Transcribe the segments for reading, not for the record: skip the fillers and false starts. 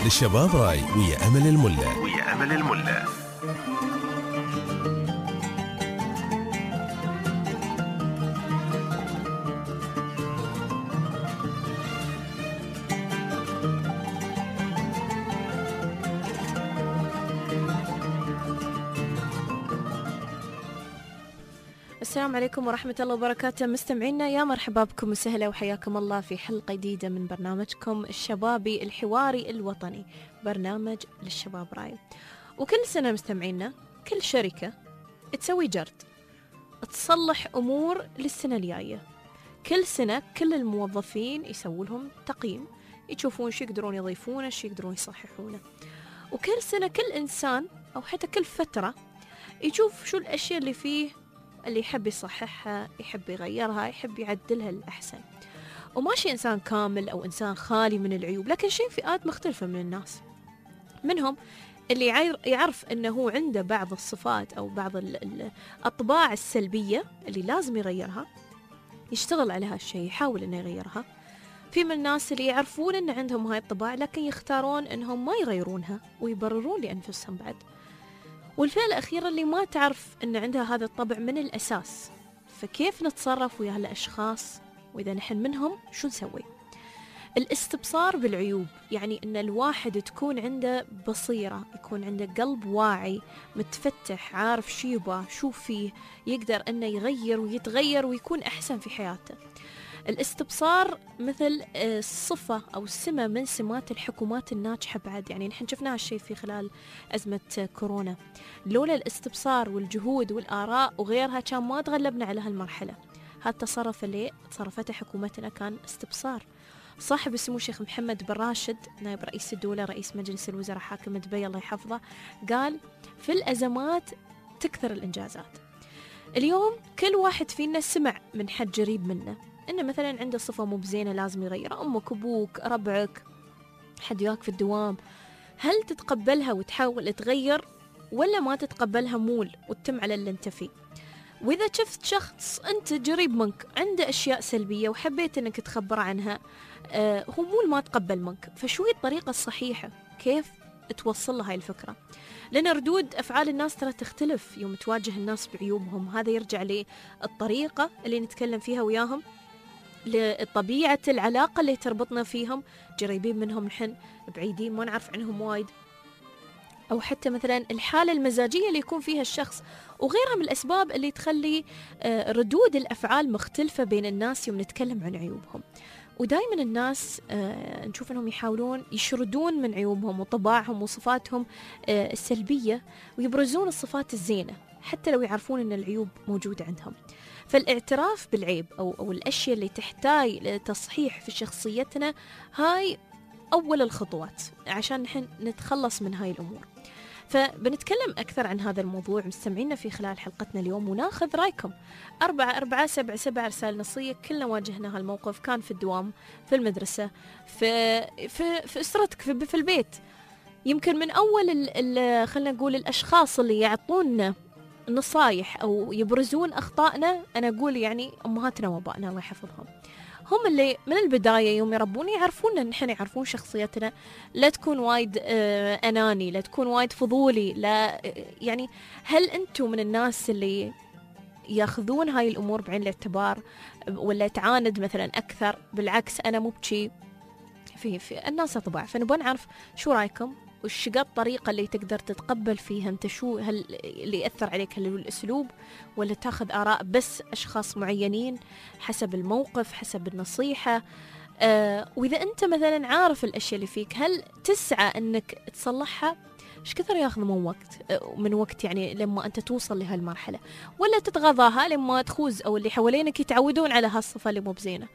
للشباب راي ويا أمل الملا. السلام عليكم ورحمة الله وبركاته مستمعينا، يا مرحبا بكم وسهلا وحياكم الله في حلقة جديدة من برنامجكم الشبابي الحواري الوطني، برنامج للشباب راي. وكل سنة مستمعينا كل شركة تسوي جرد تصلح أمور للسنة الجاية. كل سنة كل الموظفين يسووا لهم تقييم، يشوفون شو يقدرون يضيفونه شو يقدرون يصححونه. وكل سنة كل إنسان أو حتى كل فترة يشوف شو الأشياء اللي فيه اللي يحب يصححها، يحب يغيرها، يحب يعدلها للأحسن. وماشي إنسان كامل أو إنسان خالي من العيوب، لكن شيء فئات مختلفة من الناس، منهم اللي يعرف أنه هو عنده بعض الصفات أو بعض الأطباع السلبية اللي لازم يغيرها، يشتغل على هالشيء، يحاول أنه يغيرها. في من الناس اللي يعرفون أن عندهم هاي الطباع لكن يختارون أنهم ما يغيرونها ويبررون لأنفسهم بعد. والفئة الأخيرة اللي ما تعرف أن عندها هذا الطبع من الأساس، فكيف نتصرف ويا هالأشخاص؟ وإذا نحن منهم شو نسوي؟ الاستبصار بالعيوب يعني أن الواحد تكون عنده بصيرة، يكون عنده قلب واعي متفتح، عارف شو يبغى، شو فيه، يقدر أنه يغير ويتغير ويكون أحسن في حياته. الاستبصار مثل الصفة أو سمة من سمات الحكومات الناجحة بعد، يعني نحن شفنا هالشيء في خلال أزمة كورونا. لولا الاستبصار والجهود والآراء وغيرها كان ما تغلبنا على هالمرحلة. هالتصرف اللي تصرفته حكومتنا كان استبصار. صاحب السمو الشيخ محمد بن راشد نائب رئيس الدولة رئيس مجلس الوزراء حاكم دبي الله يحفظه قال في الأزمات تكثر الإنجازات. اليوم كل واحد فينا سمع من حد جريب منه إنه مثلا عنده صفة مو بزينة لازم يغيرها، أمك أبوك ربعك حد وياك في الدوام. هل تتقبلها وتحاول تغير ولا ما تتقبلها مول وتتم على اللي انت فيه؟ وإذا شفت شخص أنت جريب منك عنده أشياء سلبية وحبيت أنك تخبر عنها، هو مول ما تقبل منك، فشو هي الطريقة الصحيحة؟ كيف توصل له هاي الفكرة؟ لأن ردود أفعال الناس ترى تختلف يوم تواجه الناس بعيوبهم. هذا يرجع للطريقة اللي نتكلم فيها وياهم، لطبيعة العلاقة اللي تربطنا فيهم، جريبين منهم نحن، بعيدين ما نعرف عنهم وايد، أو حتى مثلا الحالة المزاجية اللي يكون فيها الشخص، وغيرها من الأسباب اللي تخلي ردود الأفعال مختلفة بين الناس يوم نتكلم عن عيوبهم. ودائما الناس نشوف أنهم يحاولون يشردون من عيوبهم وطباعهم وصفاتهم السلبية ويبرزون الصفات الزينة حتى لو يعرفون أن العيوب موجودة عندهم. فالاعتراف بالعيب أو الأشياء اللي تحتاج لتصحيح في شخصيتنا هاي أول الخطوات عشان نحن نتخلص من هاي الأمور. فبنتكلم أكثر عن هذا الموضوع مستمعينا في خلال حلقتنا اليوم، وناخذ رأيكم 4477 رسالة نصية. كلنا واجهنا هالموقف، كان في الدوام، في المدرسة، في أسرتك، في البيت. يمكن من أول خلنا نقول الأشخاص اللي يعطونا نصايح أو يبرزون أخطائنا، أنا أقول يعني أمهاتنا وأبائنا الله يحفظهم، هم اللي من البداية يوم يربون يعرفون أن نحن يعرفون شخصيتنا، لا تكون وايد أناني، لا تكون وايد فضولي، لا يعني هل أنتم من الناس اللي ياخذون هاي الأمور بعين الاعتبار ولا تعاند مثلا أكثر؟ بالعكس أنا مو بشي، في الناس طباع. فنبغى نعرف شو رأيكم وش قد الطريقة اللي تقدر تتقبل فيها أنت، شو هل اللي يأثر عليك، هل الأسلوب ولا تاخذ آراء بس أشخاص معينين حسب الموقف حسب النصيحة. وإذا أنت مثلا عارف الأشياء اللي فيك هل تسعى أنك تصلحها؟ إيش كثر ياخذ من وقت يعني لما أنت توصل لهالمرحلة، ولا تتغاضاها لما تخوز أو اللي حوالينك يتعودون على هالصفة اللي مو بزينة؟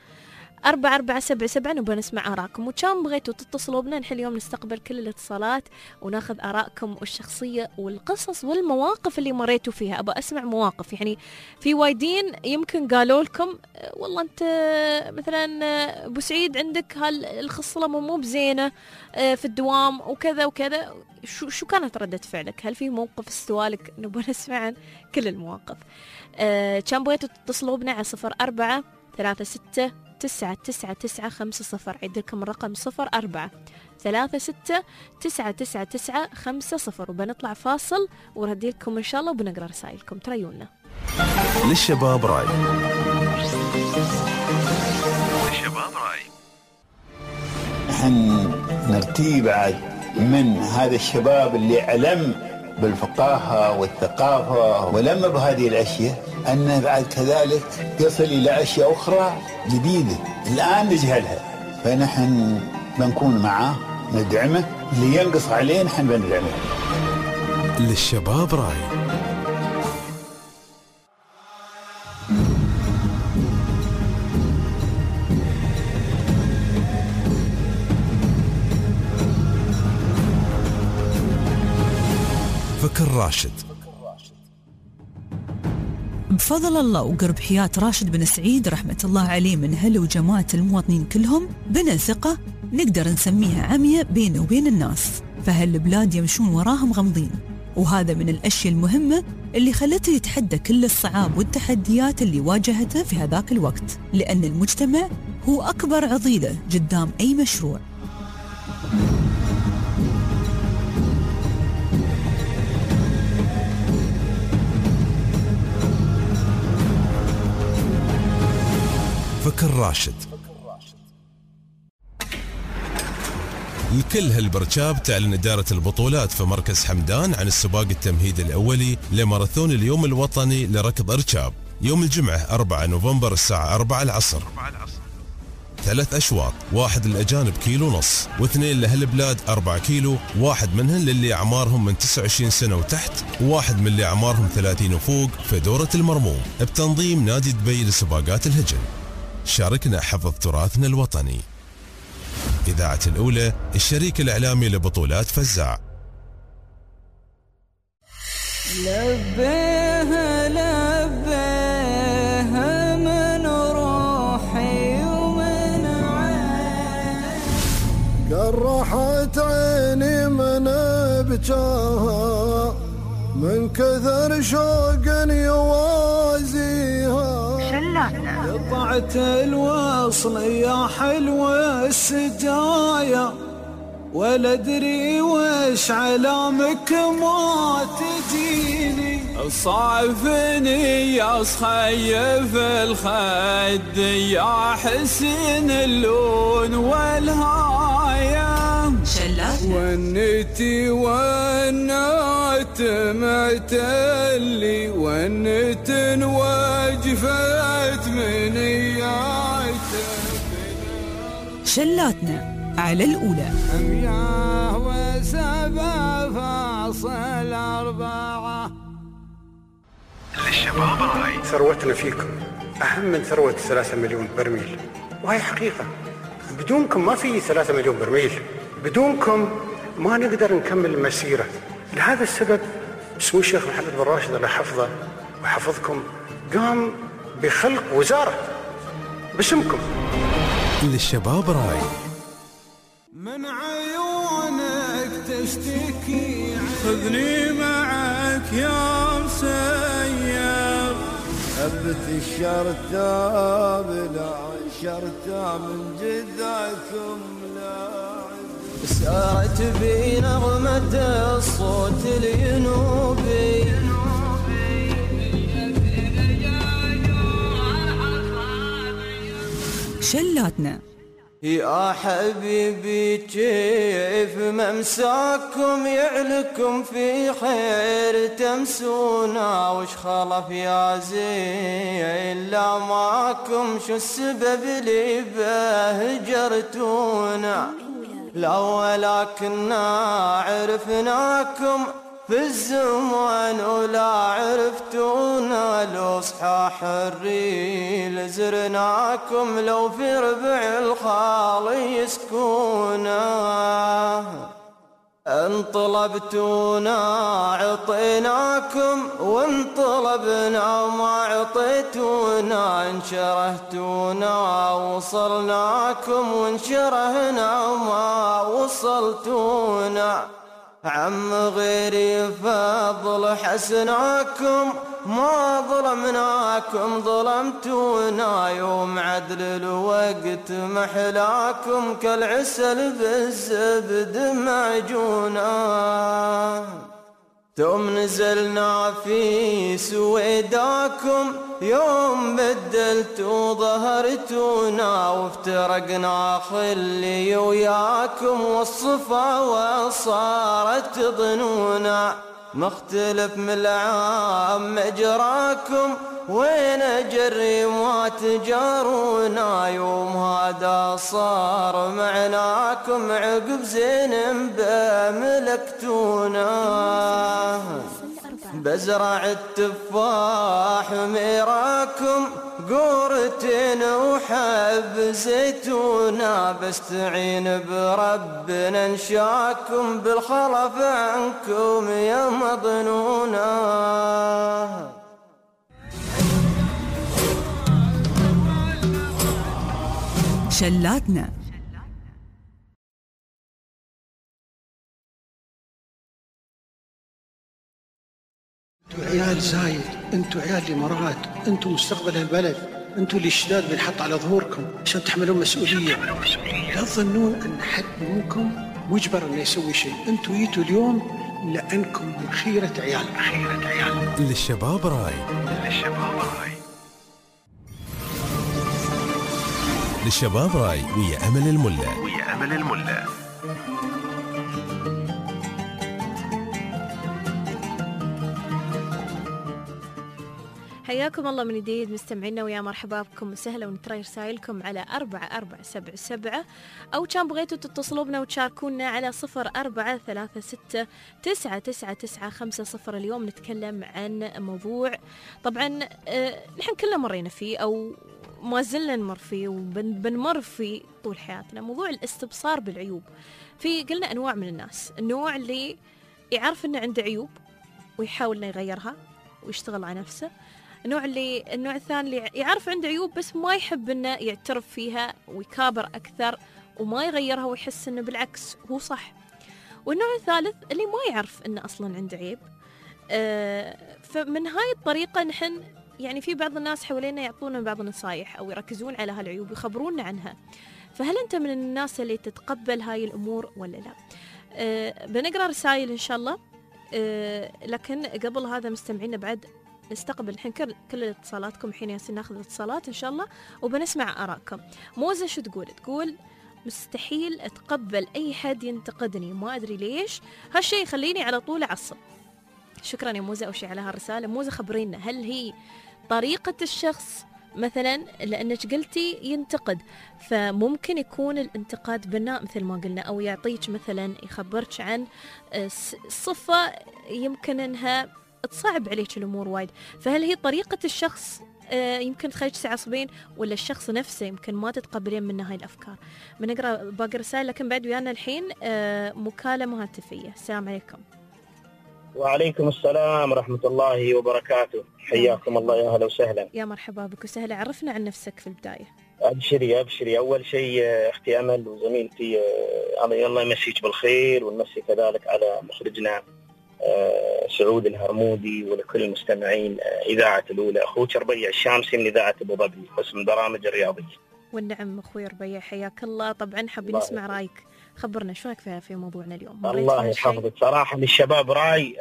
4477 نبغى نسمع آراءكم، وكان بغيتوا تتصلوا بنا نحن اليوم نستقبل كل الاتصالات وناخذ آراءكم الشخصية والقصص والمواقف اللي مريتوا فيها. أبغى أسمع مواقف، يعني في وايدين يمكن قالوا لكم والله أنت مثلا أبو سعيد عندك هالخصلة مو بزينة في الدوام وكذا وكذا. شو كانت ردة فعلك؟ هل في موقف استوالك؟ نبغى نسمع عن كل المواقف. كان بغيتوا تتصلوا بنا على 04 36 369950. عيد لكم الرقم 0436999950. وبنطلع فاصل وردي لكم إن شاء الله وبنقرأ رسائلكم. تريونا. للشباب راي. نحن نرتيب بعد من هذا الشباب اللي علم بالفقاهة والثقافة ولم بهذه الأشياء، أن بعد كذلك يصل إلى أشياء أخرى جديدة الآن نجهلها، فنحن بنكون معه ندعمه، اللي ينقص عليه نحن بندعمه. للشباب راي. فكر راشد. بفضل الله وقرب حياة راشد بن سعيد رحمة الله عليه من هل وجماعة المواطنين كلهم بنى ثقة نقدر نسميها عمية بينه وبين الناس، فهالبلاد يمشون وراهم غمضين، وهذا من الأشياء المهمة اللي خلته يتحدى كل الصعاب والتحديات اللي واجهته في هذاك الوقت، لأن المجتمع هو أكبر عضيلة قدام أي مشروع. فكر راشد. لكل هالبرشاب تعلن إدارة البطولات في مركز حمدان عن السباق التمهيدي الأولي لماراثون اليوم الوطني لركض إرشاب يوم الجمعة 4 نوفمبر الساعة 4 العصر. 3 أشواط، 1 للأجانب 1.5 كيلو، و2 لهالبلاد 4 كيلو، 1 منهن للي أعمارهم من 29 سنة وتحت، و1 من اللي أعمارهم 30 وفوق، في دورة المرموم بتنظيم نادي دبي لسباقات الهجن. شاركنا حفظ تراثنا الوطني. إذاعة الأولى، الشريك الإعلامي لبطولات فزاع. لبيها لبيها من روحي ومن عيني، قرحت عيني من بجاها من كثر شوق يوازيها. قطعت الوصل يا حلوة السجايا، ولا ادري وش علامك ما تجيني. صعفني يا صخيف الخد يا حسين اللون والهاية، ونتي ونات معتلي ونت وجفت من شلاتنا على الأولى. 107.4 للشباب راي. ثروتنا فيكم أهم من ثروة 3 مليون برميل، وهي حقيقة. بدونكم ما في 3 مليون برميل، بدونكم ما نقدر نكمل المسيرة. لهذا السبب سمو الشيخ محمد بن راشد الله حفظه وحفظكم قام بخلق وزارة باسمكم. للشباب راي. من عيونك تشتكي، خذني معك يا مسير. هبت الشرطة بلا شرطة من جداكم لاعب، سارت بي نغمة الصوت الينوبي. شلاتنا. يا حبيبي كيف ممساكم يعلكم في خير تمسونا، وش خلف يا زين لا ماكم، شو السبب اللي بهجرتونا. لا ولكننا عرفناكم في الزمان ولا عرفتونا، لو صحاح الريل زرناكم، لو في ربع الخال يسكونا. انطلبتونا عطيناكم وانطلبنا ما عطيتونا، انشرهتونا وصلناكم وانشرهنا ما وصلتونا. عم غيري فضل حسناكم ما ظلمناكم ظلمتونا، يوم عدل الوقت محلاكم كالعسل بالزبد معجونا. توم نزلنا في سويداكم يوم بدلتوا ظهرتونا، وافترقنا خلي وياكم والصفا وصارت ظنونا. مختلف من العام مجراكم وين جري ما تجارونا، يوم هذا صار معناكم عقب زين بملكتونا. بزرع التفاح ميراكم قورتين وحب زيتونا، بستعين بربنا نشاكم بالخلف عنكم يا مظنونا. شلاتنا انتوا عيال زايد، انتوا عيال الامارات، انتوا مستقبل البلد، انتوا اللي الشداد بنحط على ظهوركم عشان تحملون مسؤوليه. لا تظنون ان حد منكم مجبر انه يسوي شيء، انتوا جيتوا اليوم لانكم من خيره عيال. للشباب راي، للشباب راي ويا أمل الملا. حياكم الله من جديد مستمعينا، ويا مرحبا بكم وسهلا، ونترى رسائلكم على 4477 أو كان بغيتوا تتصلوا بنا وتشاركونا على 0436999950. اليوم نتكلم عن موضوع طبعا نحن كلنا مرينا فيه أو ما زلنا نمر فيه وبنمر فيه طول حياتنا، موضوع الاستبصار بالعيوب. في قلنا أنواع من الناس، النوع اللي يعرف أنه عنده عيوب ويحاول أنه يغيرها ويشتغل على نفسه، النوع الثاني اللي يعرف عنده عيوب بس ما يحب انه يعترف فيها ويكابر اكثر وما يغيرها ويحس انه بالعكس هو صح، والنوع الثالث اللي ما يعرف انه اصلا عنده عيب. فمن هاي الطريقة نحن يعني في بعض الناس حوالينا يعطونا بعض النصايح او يركزون على هالعيوب ويخبرونا عنها. فهل انت من الناس اللي تتقبل هاي الامور ولا لا؟ بنقرأ رسائل ان شاء الله، لكن قبل هذا مستمعينا بعد نستقبل الحين كل اتصالاتكم. الحين ياسين ناخذ الاتصالات ان شاء الله وبنسمع آراءكم. موزة شو تقول مستحيل اتقبل اي حد ينتقدني، ما ادري ليش هالشيء يخليني على طول اعصب. شكرا يا موزة اول شيء على هالرسالة. موزة خبرينا، هل هي طريقة الشخص مثلا لانك قلتي ينتقد، فممكن يكون الانتقاد بناء مثل ما قلنا، او يعطيك مثلا يخبرك عن صفة يمكن انها تصعب عليك الامور وايد، فهل هي طريقة الشخص يمكن تخليك تعصبين، ولا الشخص نفسه يمكن ما تتقبلين منه هاي الافكار؟ بنقرا باقي رسائل، لكن بعد ويانا الحين مكالمة هاتفية. السلام عليكم. وعليكم السلام ورحمة الله وبركاته، حياكم الله، يا هلا وسهلا. يا مرحبا بك وسهلا، عرفنا عن نفسك في البداية. أبشري. أول شيء أختي أمل وزميلتي، الله يمسيك بالخير ويمسي كذلك على مخرجنا سعود الهرمودي، ولكل المستمعين إذاعة الأولى. أخوك ربيع الشامسي من إذاعة أبو ظبي قسم برامج الرياضية. والنعم أخوي ربيع، حياك الله. طبعا حابين نسمع رأيك، خبرنا شو رايك في موضوعنا اليوم؟ الله يحفظك. صراحة للشباب راي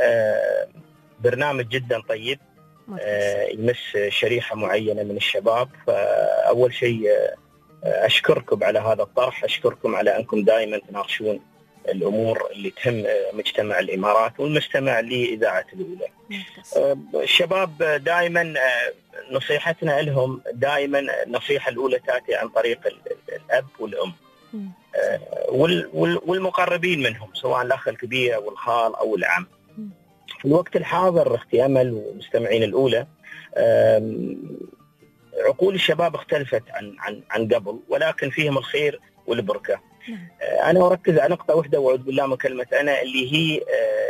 برنامج جدا طيب، يمس شريحة معينة من الشباب. فأول شيء أشكركم على هذا الطرح، أشكركم على أنكم دائما تناقشون الأمور اللي تهم مجتمع الإمارات والمستمع لإذاعة الأولى. الشباب دائما نصيحتنا لهم، دائما النصيحة الأولى تأتي عن طريق الأب والأم والمقربين منهم، سواء الأخ الكبير أو الخال أو العم. في الوقت الحاضر أختي أمل ومستمعين الأولى، عقول الشباب اختلفت عن قبل، ولكن فيهم الخير والبركة. أنا أركز على نقطة واحدة وأعوذ بالله من كلمة أنا، اللي هي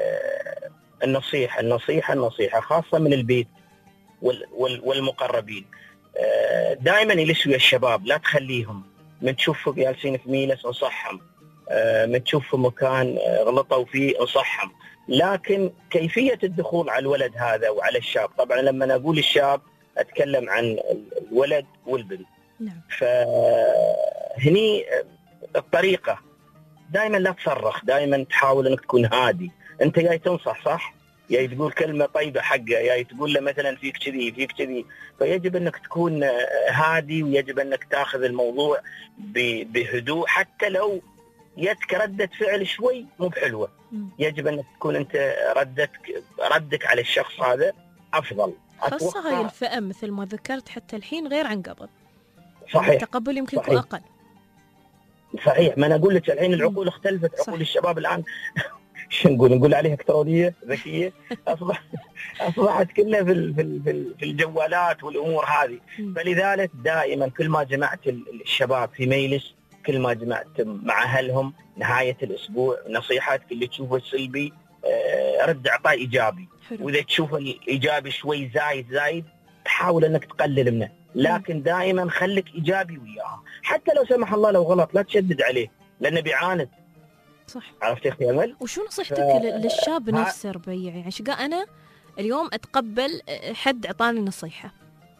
النصيحة خاصة من البيت والمقربين. دائما يلسوا الشباب، لا تخليهم من تشوفهم جالسين في مينس انصحهم، ما تشوف في مكان غلطوا فيه انصحهم. لكن كيفية الدخول على الولد هذا وعلى الشاب، طبعا لما أقول الشاب أتكلم عن الولد والبنت. نعم. فهني الطريقة دائما لا تصرخ، دائما تحاول أنك تكون هادي. أنت جاي تنصح صح؟ جاي تقول كلمة طيبة حقه، جاي تقول له مثلا فيك كذي فيك كذي، فيجب أنك تكون هادي، ويجب أنك تأخذ الموضوع بهدوء. حتى لو يدك ردة فعل شوي مو بحلوة، يجب أنك تكون أنت ردك على الشخص هذا أفضل. خاصة هاي الفئة مثل ما ذكرت حتى الحين غير عن قبل. صحيح. التقبل يمكن يكون أقل. صحيح. ما أنا أقول لك الحين العقول اختلفت. عقول صحيح. الشباب الآن شو نقول عليها إلكترونية ذكية، أصبحت كلها في الجوالات والأمور هذه. فلذلك دائما كل ما جمعت الشباب في مجلس، كل ما جمعت مع أهلهم نهاية الأسبوع، نصيحتك اللي تشوفه سلبي رد أعطاه إيجابي. وإذا تشوف الإيجابي شوي زايد تحاول أنك تقلل منه، لكن دائما خليك إيجابي وياه. حتى لو سمح الله لو غلط لا تشدد عليه لأنه بيعاند. صح. عرفت يا أخي أمل؟ وشو نصيحتك للشاب نفسه ربيع؟ يعني شقا أنا اليوم أتقبل حد أعطاني نصيحة.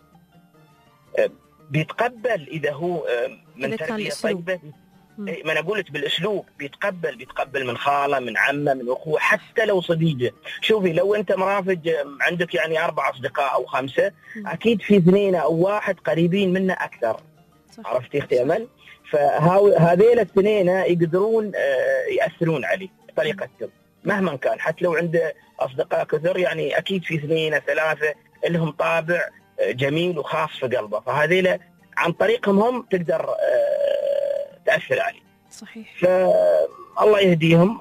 بيتقبل إذا هو من تربية طيبة. ما أنا أقولك بالأسلوب بيتقبل من خالة، من عمة، من أخوه، حتى لو صديقه. شوفي لو أنت مرافق عندك يعني 4 أصدقاء أو 5، أكيد في 2 أو 1 قريبين منه أكثر. عرفتي أختي أمل؟ فهذيل 2 يقدرون يأثرون عليه بطريقتهم مهما كان. حتى لو عنده أصدقاء كثر يعني أكيد في 2 3 لهم طابع جميل وخاص في قلبه، فهذيل عن طريقهم هم تقدر تأثر عليه. صحيح. فالله يهديهم.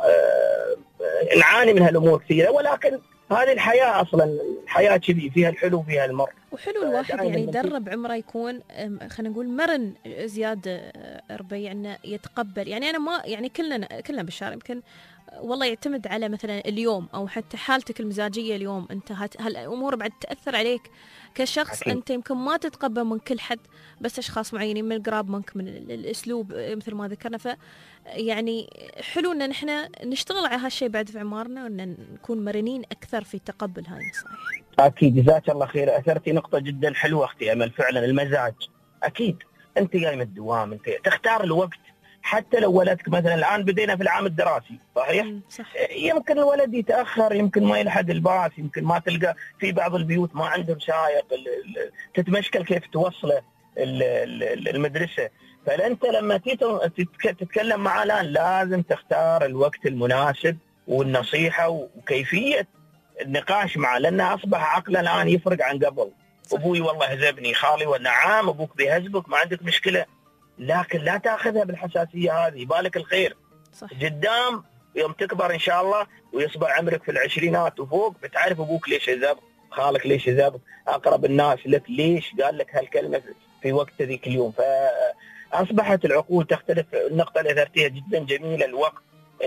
نعاني من هالأمور كثيرة، ولكن هذه الحياة أصلا الحياة كذي فيها الحلو وفيها المر. وحلو الواحد يعني يدرب عمره يكون خلينا نقول مرن زيادة ربيع انه يتقبل. يعني انا ما يعني كلنا بالشارع يمكن والله يعتمد على مثلا اليوم او حتى حالتك المزاجية اليوم، انت هالامور بعد تأثر عليك كشخص. أكيد. انت يمكن ما تتقبل من كل حد، بس اشخاص معينين من القراب منك، من الاسلوب مثل ما ذكرنا. ف يعني حلو ان نحن نشتغل على هالشيء بعد في عمارنا، وان نكون مرنين اكثر في تقبل هاي النصائح. اكيد. جزاك الله خير، اثرتي نقطة جدا حلوة اختي امل. فعلا المزاج اكيد. انت جاي من الدوام، انت تختار الوقت. حتى لو ولدك مثلا الان بدينا في العام الدراسي صحيح؟ صح. يمكن الولد يتاخر، يمكن ما يلحق الباص، يمكن ما تلقى في بعض البيوت ما عندهم سائق، تتمشكل كيف توصله المدرسه. فانت لما تتكلم معاه الان لازم تختار الوقت المناسب والنصيحه وكيفيه النقاش معه، لانه اصبح عقله الان يفرق عن قبل. ابوي والله هزبني، خالي والنعام، ابوك بيهزبك ما عندك مشكله، لكن لا تاخذها بالحساسيه هذه. بالك الخير صح. قدام يوم تكبر ان شاء الله ويصبح عمرك في العشرينات وفوق بتعرف ابوك ليش هزبك، خالك ليش هزبك، اقرب الناس لك ليش قال لك هالكلمه في وقت ذيك اليوم. فاصبحت العقول تختلف. النقطه اللي اثرتيها جدا جميله، الوقت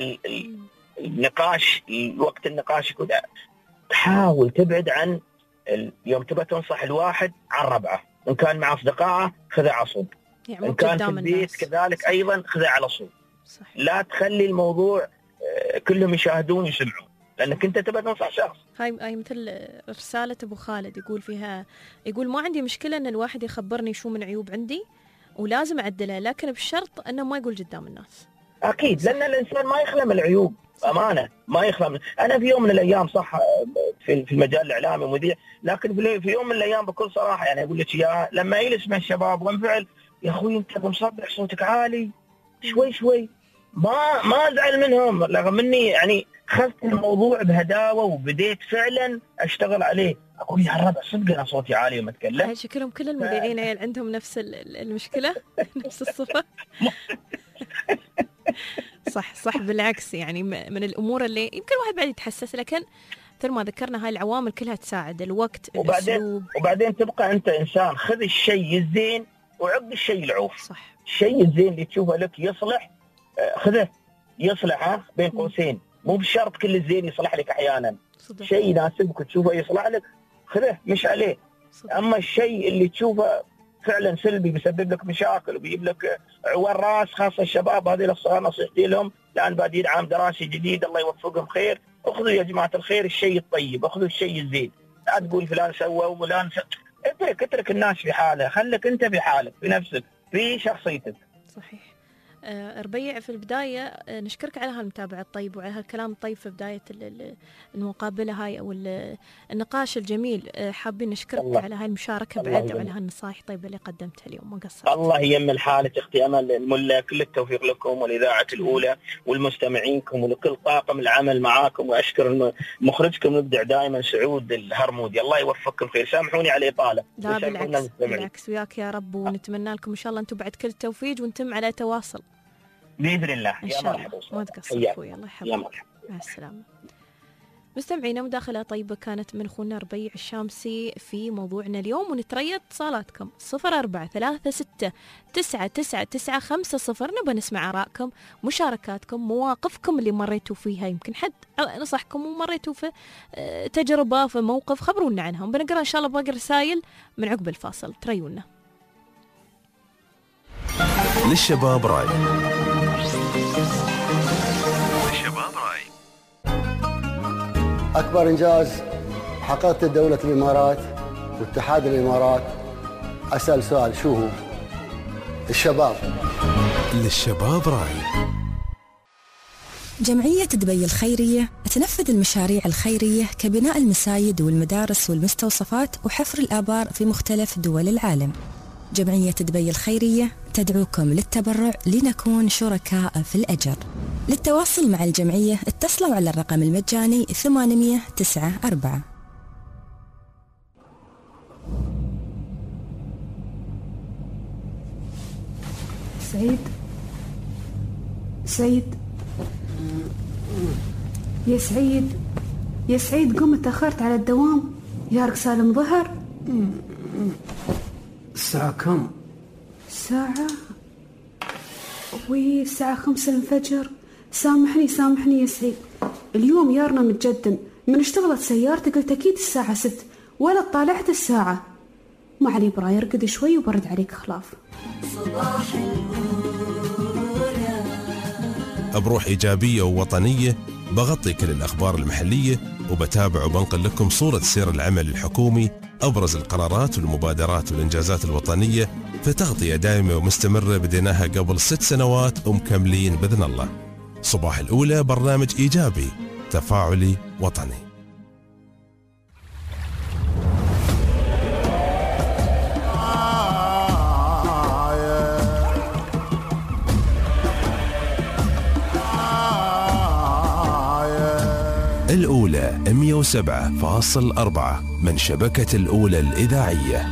النقاش، وقت النقاش يكون تحاول تبعد عن يوم تبى تنصح الواحد عن ربعه، ان كان مع اصدقائه خذه عصب، يعني إن كان في البيت كذلك. صح. أيضا خذها على صوت. لا تخلي الموضوع كلهم يشاهدون يسمعون، لأنك أنت تبى تنصح شخص. هاي مثل رسالة أبو خالد يقول فيها، يقول ما عندي مشكلة أن الواحد يخبرني شو من عيوب عندي ولازم أعدلها، لكن بشرط أنه ما يقول قدام الناس. أكيد. صح. لأن الإنسان ما يخلى من العيوب. أمانة ما يخلى من. أنا في يوم من الأيام صح في المجال الإعلامي مذيع، لكن في يوم من الأيام بكل صراحة يعني أقول لك إياها، لما يجلس مع الشباب وانفعل، يا اخوي انت مصبح صوتك عالي شوي ما ازعل منهم، رغم اني يعني اخذت الموضوع بهداوه وبديت فعلا اشتغل عليه. اقول يا رب صدق انا صوتي عالي وما اتكلم. شكلهم كل المذيعين عندهم نفس المشكله نفس الصفه. صح بالعكس، يعني من الامور اللي يمكن الواحد بعد يتحسس، لكن مثل ما ذكرنا هاي العوامل كلها تساعد، الوقت، الاسلوب. وبعدين تبقى انت انسان خذ الشيء الزين وعد الشيء العوف. صح. الشيء الزين اللي تشوفه لك يصلح خذه، يصلح بين قوسين، مو بشرط كل الزين يصلح لك احيانا. شيء يناسبك تشوفه يصلح لك خذه مش عليه. صدق. اما الشيء اللي تشوفه فعلا سلبي، بيسبب لك مشاكل وبيجيب لك عوار راس، خاصه الشباب هذول الصغار. نصيحتي لهم الان بادين عام دراسي جديد، الله يوفقهم خير. اخذوا يا جماعه الخير الشيء الطيب، اخذوا الشيء الزين، لا تقول فلان سوى وفلان اترك الناس في حالها، خليك انت في حالك، في نفسك، في شخصيتك. صحيح. ربيع، في البداية نشكرك على هالمتابعة الطيب وعلى هالكلام الطيب في بداية المقابلة هاي أو النقاش الجميل. حابين نشكرك على هاي المشاركة بعد وعلى هالنصائح الطيبة اللي قدمتها اليوم. ما قصرت. الله ييمن حالك أختي أمل الملا، كل التوفيق لكم والإذاعة الأولى والمستمعينكم ولكل طاقم العمل معاكم، وأشكر مخرجكم المبدع دائما سعود الهرمودي، الله يوفقكم خير. سامحوني على الإطالة. لا بالعكس وياك يا رب، ونتمنى لكم إن شاء الله أنتم بعد كل التوفيق ونتم على تواصل بإذن الله. يا مرحبا. ما تقصر أخوي، الله يحفظك. مع السلامة. مستمعينا، مداخلة طيبة كانت من أخونا ربيع الشامسي في موضوعنا اليوم، ونتريد اتصالاتكم 0436999950. نبى نسمع آرائكم، مشاركاتكم، مواقفكم اللي مريتوا فيها، يمكن حد نصحكم ومريتوا في تجربة في موقف، خبرونا عنهم. بنقرأ إن شاء الله باقي رسائل من عقب الفاصل. تريونا. للشباب راي. أكبر إنجاز حققته دولة الإمارات واتحاد الإمارات، أسأل سؤال، شو هو؟ الشباب. للشباب راي. جمعية دبي الخيرية تنفذ المشاريع الخيرية كبناء المساجد والمدارس والمستوصفات وحفر الآبار في مختلف دول العالم. جمعية دبي الخيرية تدعوكم للتبرع لنكون شركاء في الأجر. للتواصل مع الجمعية اتصلوا على الرقم المجاني 894. سعيد يا سعيد قم، تأخرت على الدوام، يارك سالم ظهر. الساعة كم؟ الساعة الساعة 5 الفجر. سامحني يا سعيد، اليوم يارنا متجدن، من اشتغلت سيارتي قلت أكيد الساعة 6 ولا طالعت الساعة. ما علي براي، ارقد شوي وبرد عليك خلاف. بروح إيجابية ووطنية بغطي كل الأخبار المحلية، وبتابع وبنقل لكم صورة سير العمل الحكومي، أبرز القرارات والمبادرات والإنجازات الوطنية، في تغطية دائمة ومستمرة بديناها قبل 6 سنوات ومكملين بإذن الله. صباح الأولى برنامج إيجابي تفاعلي وطني. الأولى 107.4 من شبكة الأولى الإذاعية.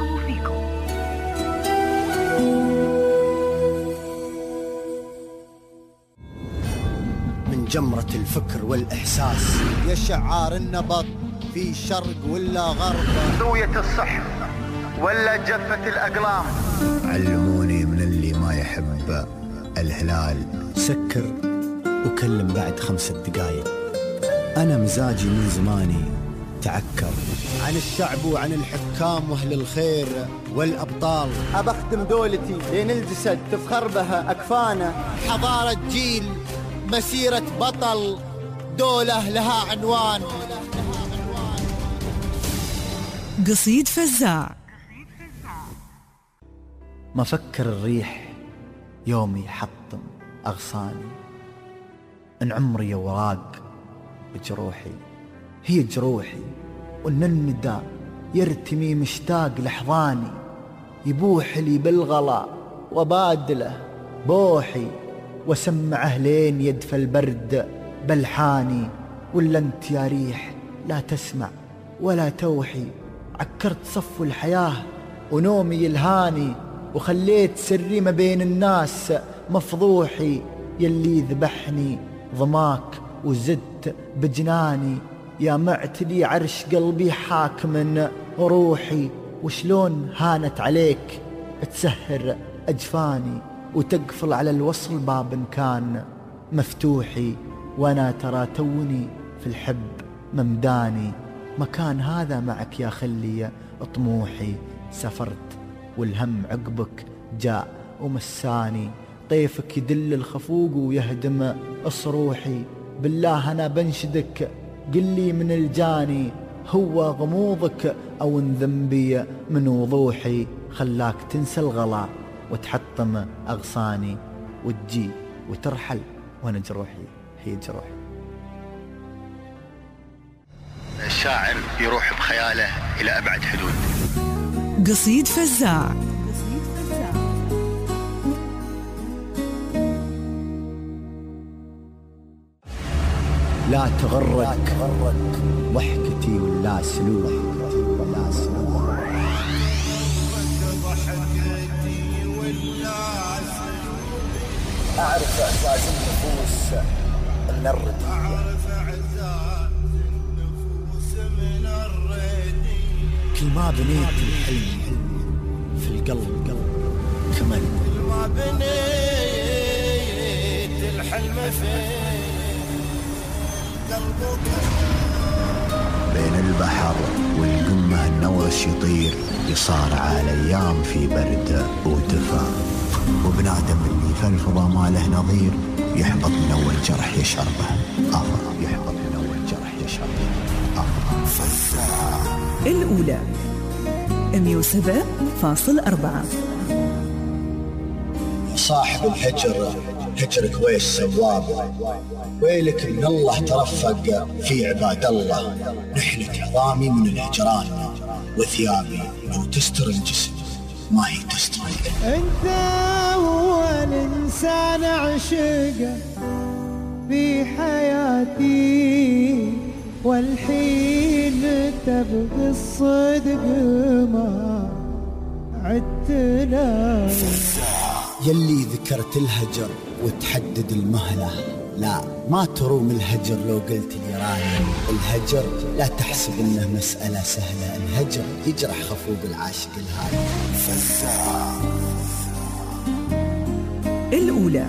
من جمرة الفكر والإحساس يا شعار النبض، في شرق ولا غرب، ذوية الصح ولا جفة الأقلام. علموني من اللي ما يحب الهلال، سكر وكلم بعد 5 دقايق. أنا مزاجي من زماني تعكر عن الشعب وعن الحكام وأهل الخير والأبطال. أبختم دولتي لين الجسد تفخر بها أكفانا. حضارة جيل، مسيرة بطل، دولة لها عنوان. قصيد فزاع. ما فكر الريح يومي حطم أغصاني، إن عمري وراق بجروحي، هي جروحي وإن الندى يرتمي مشتاق لحظاني. يبوح لي بالغلا وبادله بوحي، وسمعه لين يدفى البرد بلحاني. ولا انت يا ريح لا تسمع ولا توحي، عكرت صفو الحياة ونومي يلهاني، وخليت سري ما بين الناس مفضوحي. يلي ذبحني ضماك وزدت بجناني، يا معتلي عرش قلبي حاكم روحي. وشلون هانت عليك تسهر أجفاني، وتقفل على الوصل باب كان مفتوحي. وانا ترى توني في الحب ممداني، مكان هذا معك يا خلي طموحي. سافرت والهم عقبك جاء ومساني. طيفك يدل الخفوق ويهدم أصروحي. بالله أنا بنشدك قل لي من الجاني، هو غموضك أو ان ذنبي من وضوحي؟ خلاك تنسى الغلا وتحطم أغصاني، وتجي وترحل وانا جروحي هي جروحي. الشاعر يروح بخياله إلى أبعد حدود. قصيد فزاع. لا تغرك ضحكتي ولا سلوحي، أعرف إعزاز النفوس من الردية، كل ما بنيت الحلم في القلب كمل، كل ما بنيت الحلم في قلبك. بين البحر والقمة النوش يطير، يصارع الأيام في برد ودفا، وبنادم اللي في الفضا ما له نظير، يحبط من أول جرح يشعر به يحبط من أول جرح يشعر به فزاع. الأولى 107.4. صاحب الهجر هجرك ويش سواب، ويلك من الله ترفق في عباد الله. نحلك عظامي من الهجران، وثيابي لو تستر الجسم ما هي تستر. انت هو الانسان عشقه في حياتي، والحين تبغي الصدق ما عدتنا. يلي ذكرت الهجر وتحدد المهلة، لا ما تروم الهجر لو قلت لي راني. الهجر لا تحسب انه مسألة سهلة، الهجر يجرح خفوق العاشق الهادي. فزاع. الأولى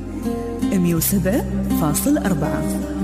107.4.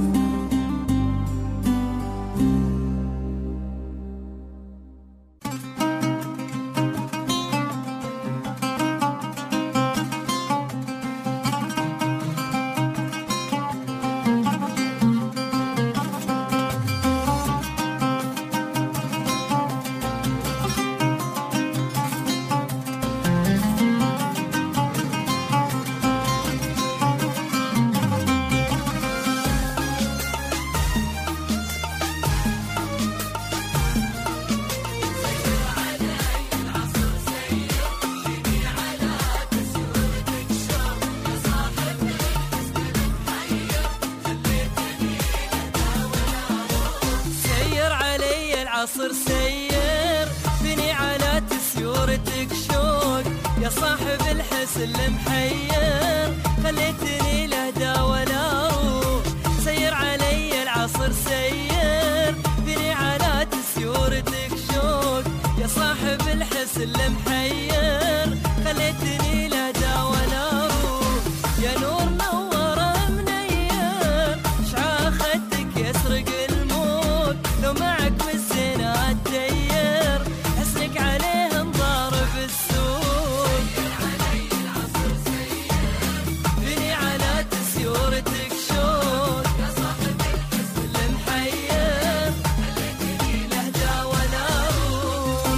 العصر سير بني على تسيورتك شوق، يا صاحب الحس المحير خليتني لا دا ولا روح. سير علي العصر سير بني على تسيورتك شوق، يا صاحب الحس المحير خليتني لا دا ولا روح. يا نور نوره منير شعاع خدك يسرق الموت، لو معك بالزنا تدير حسنك عليه انضارب السوق. علي العصر سير بني على تسيورتك شوق، يا صاحب الحس المحير خليتني لا دا ولا روح.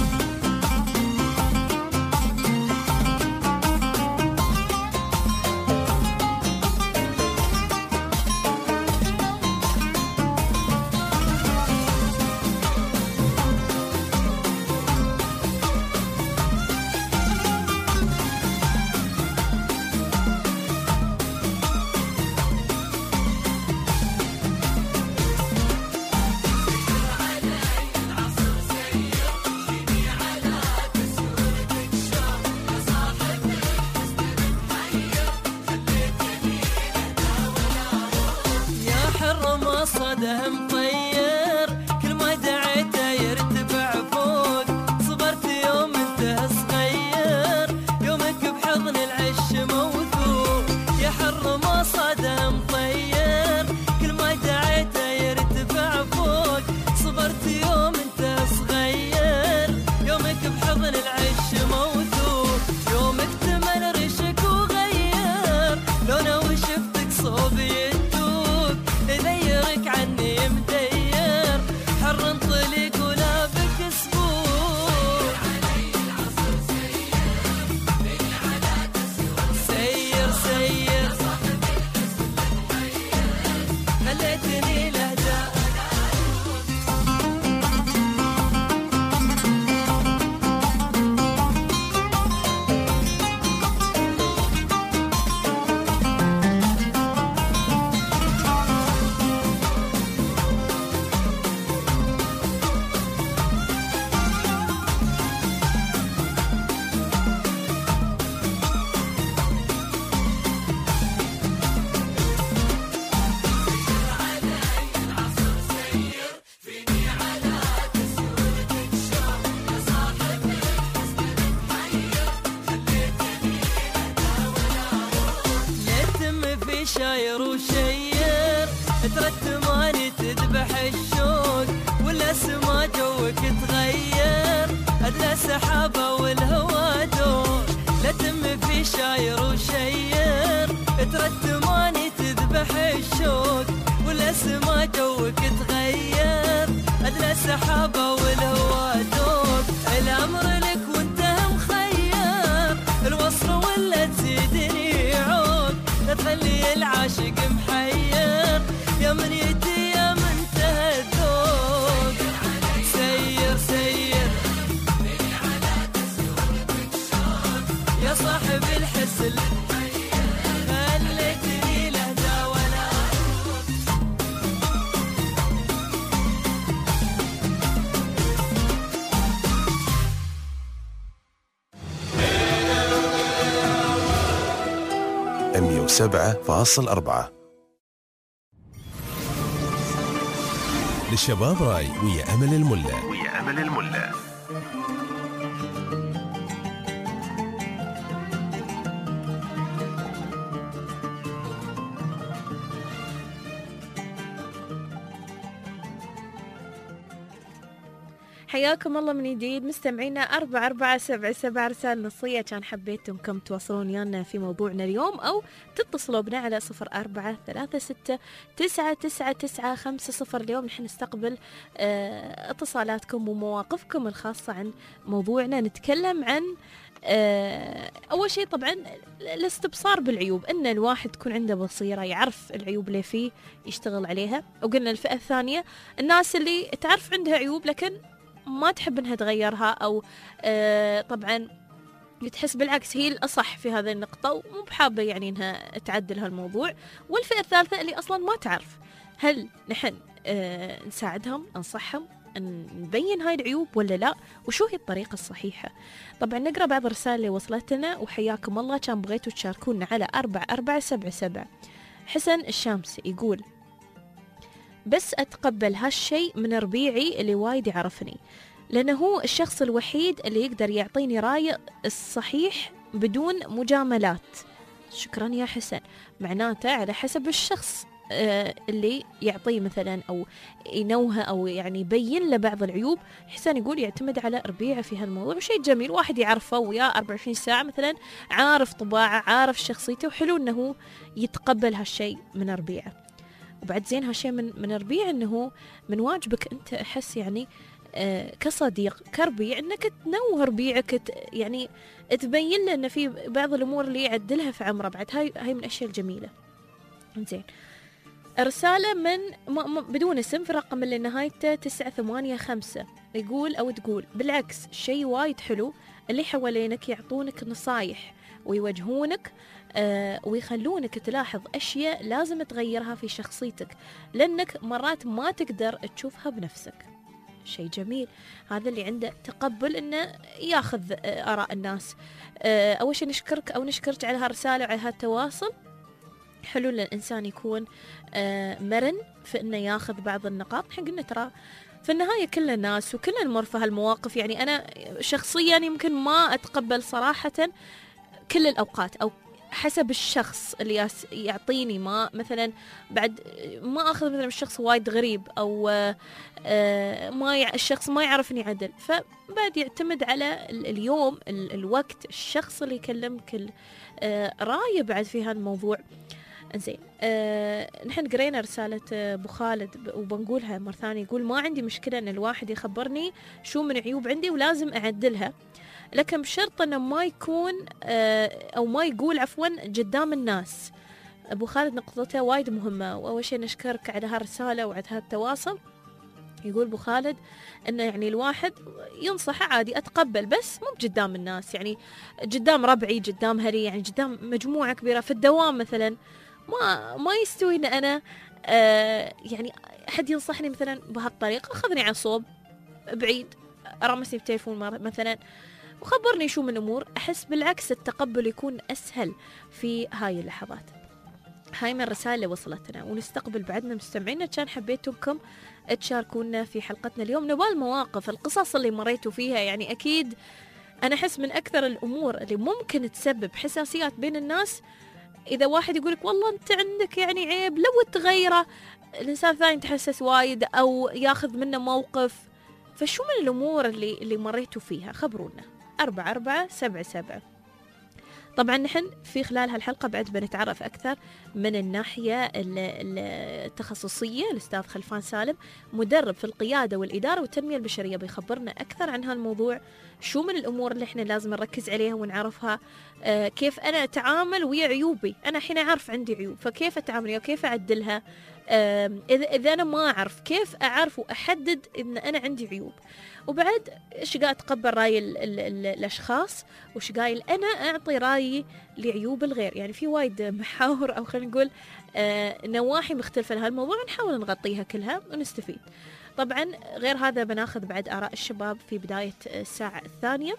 صدى مطير كل ما دعيته يرتفع فوق. صبرت يوم انت صغير يومك بحضن العش موثوق. يا حر ما صدى مطير كل ما دعيته يرتفع فوق. صبرت يوم انت صغير يومك بحضن العش موثوق. خليتني لهجة. شاير وشير ترتماني تذبح الشوق والاسما جوك تغير ادلى سحابه والهوى دور. لا تم في شاير وشير ترتماني تذبح الشوق والاسما جوك تغير ادلى سحابه والهوى دور. الامر لك وانت مخير الوصف ولا تزيدني عود تخلي العاشق محير يا من يدي يا من انتهى الذوق. سير سير يا صاحب الحس خليتني لهجة ولا أمية 7.4 للشباب راي ويا أمل الملا. حياكم الله من جديد مستمعينا 4477 رسالة نصية كان حبيتكم تواصلون ويانا في موضوعنا اليوم أو تتصلوا بنا على 0436999950. اليوم نحن نستقبل اتصالاتكم ومواقفكم الخاصة عن موضوعنا. نتكلم عن أول شيء طبعا الاستبصار بالعيوب، أن الواحد تكون عنده بصيرة يعرف العيوب اللي فيه يشتغل عليها. وقلنا الفئة الثانية الناس اللي تعرف عندها عيوب لكن ما تحب انها تغيرها او طبعا تحس بالعكس هي الأصح في هذه النقطة ومو بحابة يعني انها تعدل هالموضوع. والفئة الثالثة اللي اصلا ما تعرف. هل نحن نساعدهم ننصحهم نبين هاي العيوب ولا لا، وشو هي الطريقة الصحيحة؟ طبعا نقرأ بعض الرسائل اللي وصلتنا وحياكم الله. كان بغيتوا تشاركونا على 4477. حسن الشامسي يقول بس أتقبل هالشي من ربيعي اللي وايد يعرفني، لأنه هو الشخص الوحيد اللي يقدر يعطيني رأي الصحيح بدون مجاملات. شكرا يا حسن. معناته على حسب الشخص اللي يعطيه مثلا أو ينوه أو يعني يبين له بعض العيوب. حسن يقول يعتمد على ربيعه في هالموضوع، وشيء جميل واحد يعرفه وياه 24 ساعة مثلا، عارف طباعه عارف شخصيته، وحلو أنه يتقبل هالشي من ربيعه. وبعد زين هالشيء من ربيع انه من واجبك انت احس يعني كصديق كربيع انك تنوه ربيعك يعني تبين له ان في بعض الامور اللي يعدلها في عمره. بعد هاي من الاشياء الجميله. زين رساله من بدون اسم في الرقم اللي نهايته 985 يقول او تقول بالعكس شيء وايد حلو اللي حوالينك يعطونك نصايح ويوجهونك ويخلونك تلاحظ أشياء لازم تغيرها في شخصيتك لأنك مرات ما تقدر تشوفها بنفسك. شيء جميل هذا اللي عنده تقبل إنه ياخذ آراء الناس. أول شيء نشكرك على هالرسالة وعلى هالتواصل. حلو الإنسان يكون مرن في إنه ياخذ بعض النقاط. نحن قلنا ترى في النهاية كل الناس وكلنا نمر في هالمواقف. يعني أنا شخصيا يمكن ما أتقبل صراحة كل الأوقات أو حسب الشخص اللي يعطيني. ما مثلا بعد ما أخذ مثلا الشخص وايد غريب أو الشخص ما يعرفني عدل، فبعد يعتمد على اليوم الوقت الشخص اللي يكلمك رايه بعد في هالموضوع. زين نحن قرينا رسالة أبو خالد وبنقولها مرة ثانية. يقول ما عندي مشكلة أن الواحد يخبرني شو من عيوب عندي ولازم أعدلها، لكن بشرط أنه ما يكون أو ما يقول عفوا قدام الناس. أبو خالد نقطته وايد مهمة، وأول شيء نشكرك على هالرسالة وعلى هالتواصل. يقول أبو خالد إنه يعني الواحد ينصح عادي أتقبل، بس مو بقدام الناس، يعني قدام ربعي، قدام هلي، يعني قدام مجموعة كبيرة في الدوام مثلا ما يستوي إن أنا يعني أحد ينصحني مثلا بهالطريقة، أخذني على صوب بعيد، رمسني بتليفون مثلا وخبرني شو من الأمور. أحس بالعكس التقبل يكون أسهل في هاي اللحظات. هاي من الرسائل اللي وصلتنا، ونستقبل بعدنا مستمعينا. كان حبيتوكم تشاركونا في حلقتنا اليوم نبال المواقف، القصص اللي مريتوا فيها. يعني أكيد أنا أحس من أكثر الأمور اللي ممكن تسبب حساسيات بين الناس إذا واحد يقولك والله أنت عندك يعني عيب، لو تغيره الإنسان الثاني تحسس وايد أو ياخذ منه موقف. فشو من الأمور اللي مريتوا فيها؟ خبرونا 4477. طبعا نحن في خلال هالحلقة بعد بنتعرف أكثر من الناحية التخصصية. الأستاذ خلفان سالم مدرب في القيادة والإدارة والتنمية البشرية بيخبرنا أكثر عن هالموضوع، شو من الأمور اللي إحنا لازم نركز عليها ونعرفها. كيف أنا أتعامل ويا عيوبي، أنا الحين أعرف عندي عيوب، فكيف أتعامل وكيف أعدلها. إذا أنا ما أعرف كيف أعرف وأحدد إن أنا عندي عيوب. وبعد إيش قاعد أتقبل رأي الأشخاص، وش قايل أنا أعطي رأيي لعيوب الغير. يعني في وايد محاور أو خلينا نقول نواحي مختلفة لهالموضوع، نحاول نغطيها كلها ونستفيد. طبعا غير هذا بناخذ بعد آراء الشباب في بداية الساعة الثانية.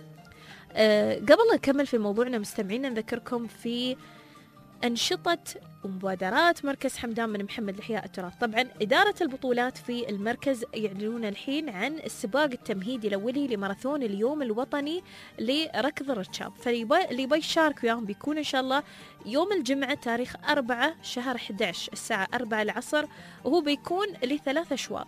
قبل نكمل في موضوعنا مستمعينا نذكركم في أنشطة ومبادرات مركز حمدان بن محمد لإحياء التراث. طبعا إدارة البطولات في المركز يعلنون الحين عن السباق التمهيدي الأولي لماراثون اليوم الوطني لركض الركاب. فاللي يبي يشارك وياهم بيكون إن شاء الله يوم الجمعة تاريخ 4 شهر 11 الساعة 4 العصر، وهو بيكون ل3 أشواط.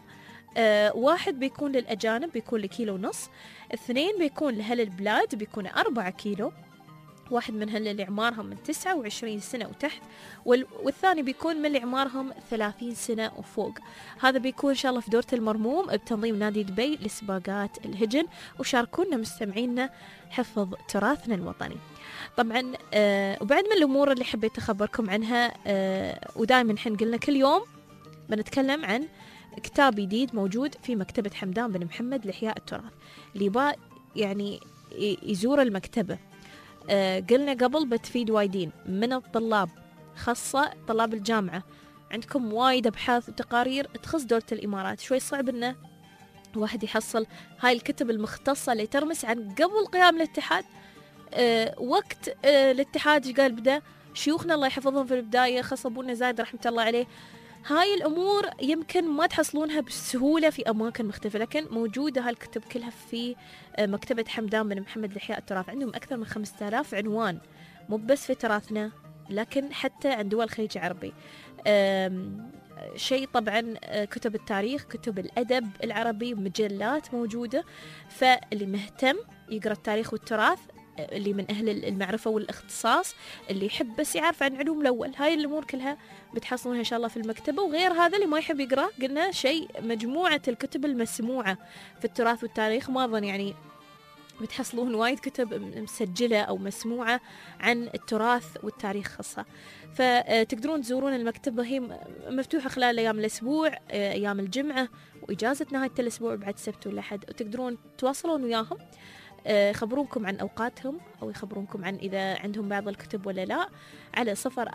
1 بيكون للأجانب بيكون لكيلو ونص، 2 بيكون لأهل البلاد بيكون 4 كيلو، 1 من اللي عمارهم من 29 سنة وتحت، والثاني بيكون من اللي عمارهم 30 سنة وفوق. هذا بيكون إن شاء الله في دورة المرموم بتنظيم نادي دبي لسباقات الهجن. وشاركونا مستمعينا حفظ تراثنا الوطني. طبعا وبعد من الأمور اللي حبيت أخبركم عنها، ودائما نحن قلنا كل يوم بنتكلم عن كتاب جديد موجود في مكتبة حمدان بن محمد لإحياء التراث. اللي يعني يزور المكتبة، قلنا قبل بتفيد وايدين من الطلاب، خاصة طلاب الجامعة. عندكم وايد أبحاث وتقارير تخص دولة الإمارات، شوي صعب إنه واحد يحصل هاي الكتب المختصة اللي ترمس عن قبل قيام الاتحاد. وقت الاتحاد قال بدأ شيوخنا الله يحفظهم في البداية، خاصة أبونا زايد رحمة الله عليه. هاي الأمور يمكن ما تحصلونها بسهولة في أماكن مختلفة، لكن موجودة هالكتب كلها في مكتبة حمدان بن محمد لإحياء التراث. عندهم أكثر من 5000 عنوان، مو بس في تراثنا لكن حتى عند دول الخليج العربي. شيء طبعا كتب التاريخ، كتب الأدب العربي، مجلات موجودة. فاللي مهتم يقرأ التاريخ والتراث، اللي من أهل المعرفة والاختصاص، اللي يحب بس يعرف عن علوم الأول، هاي الأمور كلها بتحصلونها إن شاء الله في المكتبة. وغير هذا اللي ما يحب يقرأ، قلنا شيء مجموعة الكتب المسموعة في التراث والتاريخ. ما أظن يعني بتحصلون وايد كتب مسجلة أو مسموعة عن التراث والتاريخ خاصة. فتقدرون تزورون المكتبة، هي مفتوحة خلال أيام الأسبوع، أيام الجمعة وإجازة نهاية الأسبوع بعد سبت والأحد. وتقدرون تواصلون وياهم، يخبرونكم عن أوقاتهم أو يخبرونكم عن إذا عندهم بعض الكتب ولا لا، على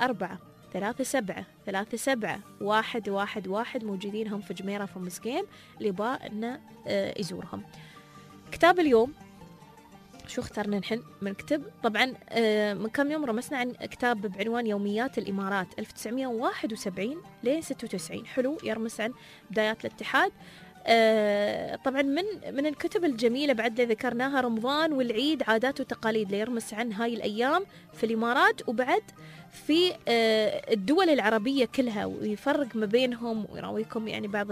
0437371111. موجودين هم في جميرة في مسقيم، اللي يبغى إنه يزورهم. كتاب اليوم شو اخترنا نحن من كتب؟ طبعا من كم يوم رمسنا عن كتاب بعنوان يوميات الإمارات 1971 لين 96. حلو، يرمس عن بدايات الاتحاد. طبعا من الكتب الجميلة بعد اللي ذكرناها رمضان والعيد عادات وتقاليد، ليرمس عن هاي الأيام في الإمارات وبعد في الدول العربية كلها، ويفرق ما بينهم ويراويكم يعني بعض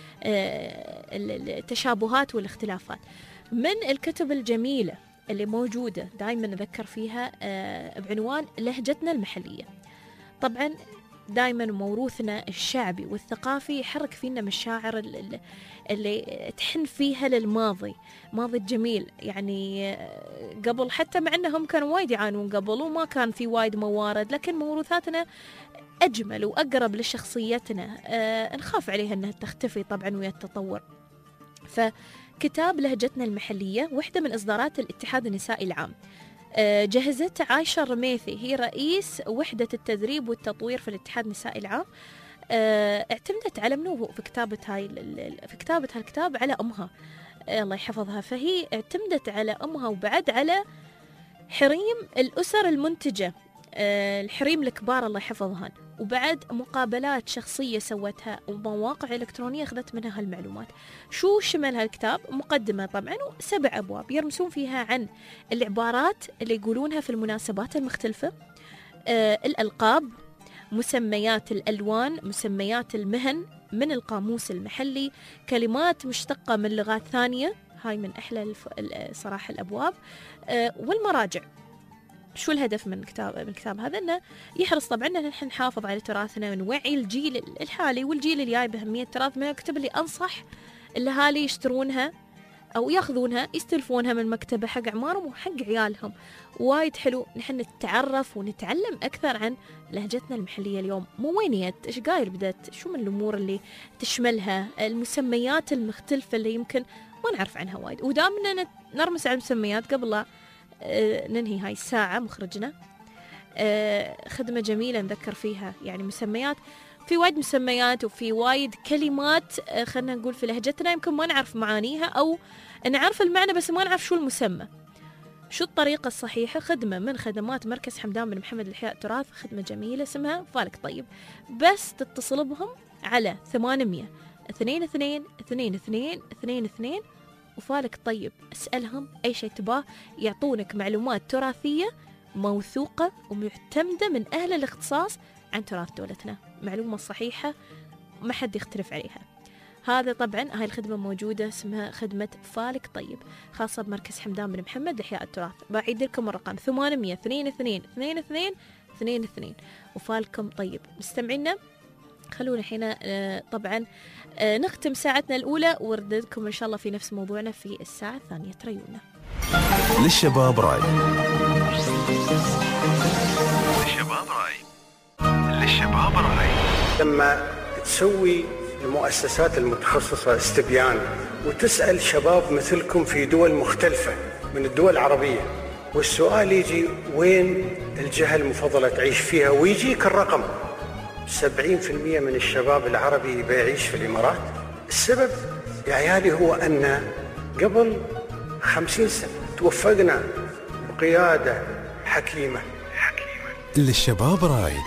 التشابهات والاختلافات. من الكتب الجميلة اللي موجودة دائما نذكر فيها بعنوان لهجتنا المحلية. طبعا دائما موروثنا الشعبي والثقافي يحرك فينا مشاعر اللي تحن فيها للماضي، ماضي الجميل. يعني قبل حتى مع أنهم كانوا وايد يعانون قبل وما كان في وايد موارد، لكن موروثاتنا أجمل وأقرب لشخصيتنا، نخاف عليها أنها تختفي طبعا ويا التطور. فكتاب لهجتنا المحلية واحدة من إصدارات الاتحاد النسائي العام، جهزت عايشة الرميثي، هي رئيس وحدة التدريب والتطوير في الاتحاد النسائي العام. اعتمدت على منو في كتابة هالكتاب؟ على أمها الله يحفظها. فهي اعتمدت على أمها وبعد على حريم الأسر المنتجة، الحريم الكبار الله يحفظهن، وبعد مقابلات شخصية سوتها ومواقع إلكترونية أخذت منها هالمعلومات. شو شمل هالكتاب؟ مقدمة طبعا 7 أبواب يرمسون فيها عن العبارات اللي يقولونها في المناسبات المختلفة، الألقاب، مسميات الألوان، مسميات المهن من القاموس المحلي، كلمات مشتقة من لغات ثانية، هاي من أحلى صراحة الأبواب، والمراجع. شو الهدف من الكتاب هذا؟ انه يحرص طبعا ان نحن نحافظ على تراثنا ونوعي الجيل الحالي والجيل الجاي باهميه التراث. من الكتب اللي انصح الاهالي يشترونها او ياخذونها يستلفونها من مكتبه حق اعمارهم وحق عيالهم. وايد حلو نحن نتعرف ونتعلم اكثر عن لهجتنا المحليه اليوم. مو وينيت ايش قايل بدت، شو من الامور اللي تشملها، المسميات المختلفه اللي يمكن ما نعرف عنها وايد. ودامنا نرمس على المسميات قبل لا ننهي هاي الساعة، مخرجنا خدمة جميلة نذكر فيها، يعني مسميات، في وايد مسميات وفي وايد كلمات خلنا نقول في لهجتنا يمكن ما نعرف معانيها أو نعرف المعنى بس ما نعرف شو المسمى. شو الطريقة الصحيحة؟ خدمة من خدمات مركز حمدان بن محمد لإحياء التراث، خدمة جميلة اسمها فالك طيب. بس تتصل بهم على 800 22 22 22 وفالك طيب، اسألهم أي شيء تباه، يعطونك معلومات تراثية موثوقة ومعتمدة من أهل الاختصاص عن تراث دولتنا، معلومة صحيحة ما حد يختلف عليها. هذا طبعا هاي الخدمة موجودة اسمها خدمة فالك طيب، خاصة بمركز حمدان بن محمد لإحياء التراث. بعيد لكم الرقم 800 22 22 22 وفالكم طيب. مستمعينا خلونا الحين طبعا نختم ساعتنا الأولى ورددكم إن شاء الله في نفس موضوعنا في الساعة الثانية. تريونا للشباب راي، للشباب راي. لما تسوي المؤسسات المتخصصة استبيان وتسأل شباب مثلكم في دول مختلفة من الدول العربية، والسؤال يجي وين الجهة المفضلة تعيش فيها، ويجيك الرقم 70% من الشباب العربي بيعيش في الإمارات. السبب يا عيالي هو أن قبل 50 سنة توفقنا بقيادة حكيمة. للشباب راي.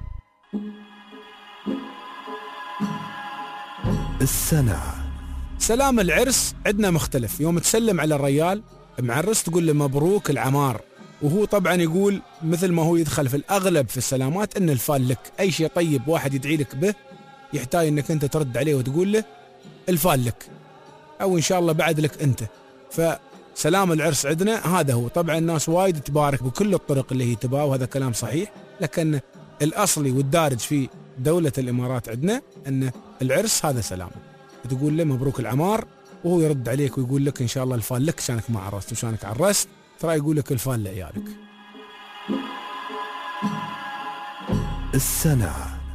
السنة سلام العرس عندنا مختلف. يوم تسلم على الريال معرس تقول له مبروك العمار، وهو طبعا يقول مثل ما هو يدخل في الأغلب في السلامات إن الفال لك. أي شيء طيب واحد يدعي لك به يحتاج إنك أنت ترد عليه وتقول له الفال لك، أو إن شاء الله بعد لك أنت. فسلام العرس عندنا هذا هو. طبعا الناس وايد تبارك بكل الطرق اللي هي تباه وهذا كلام صحيح، لكن الأصلي والدارج في دولة الإمارات عندنا أن العرس هذا سلام، تقول له مبروك العمار وهو يرد عليك ويقول لك إن شاء الله الفال لك، شانك ما عرست وشانك عرست ترى يقول لك الفال لعيالك. السنة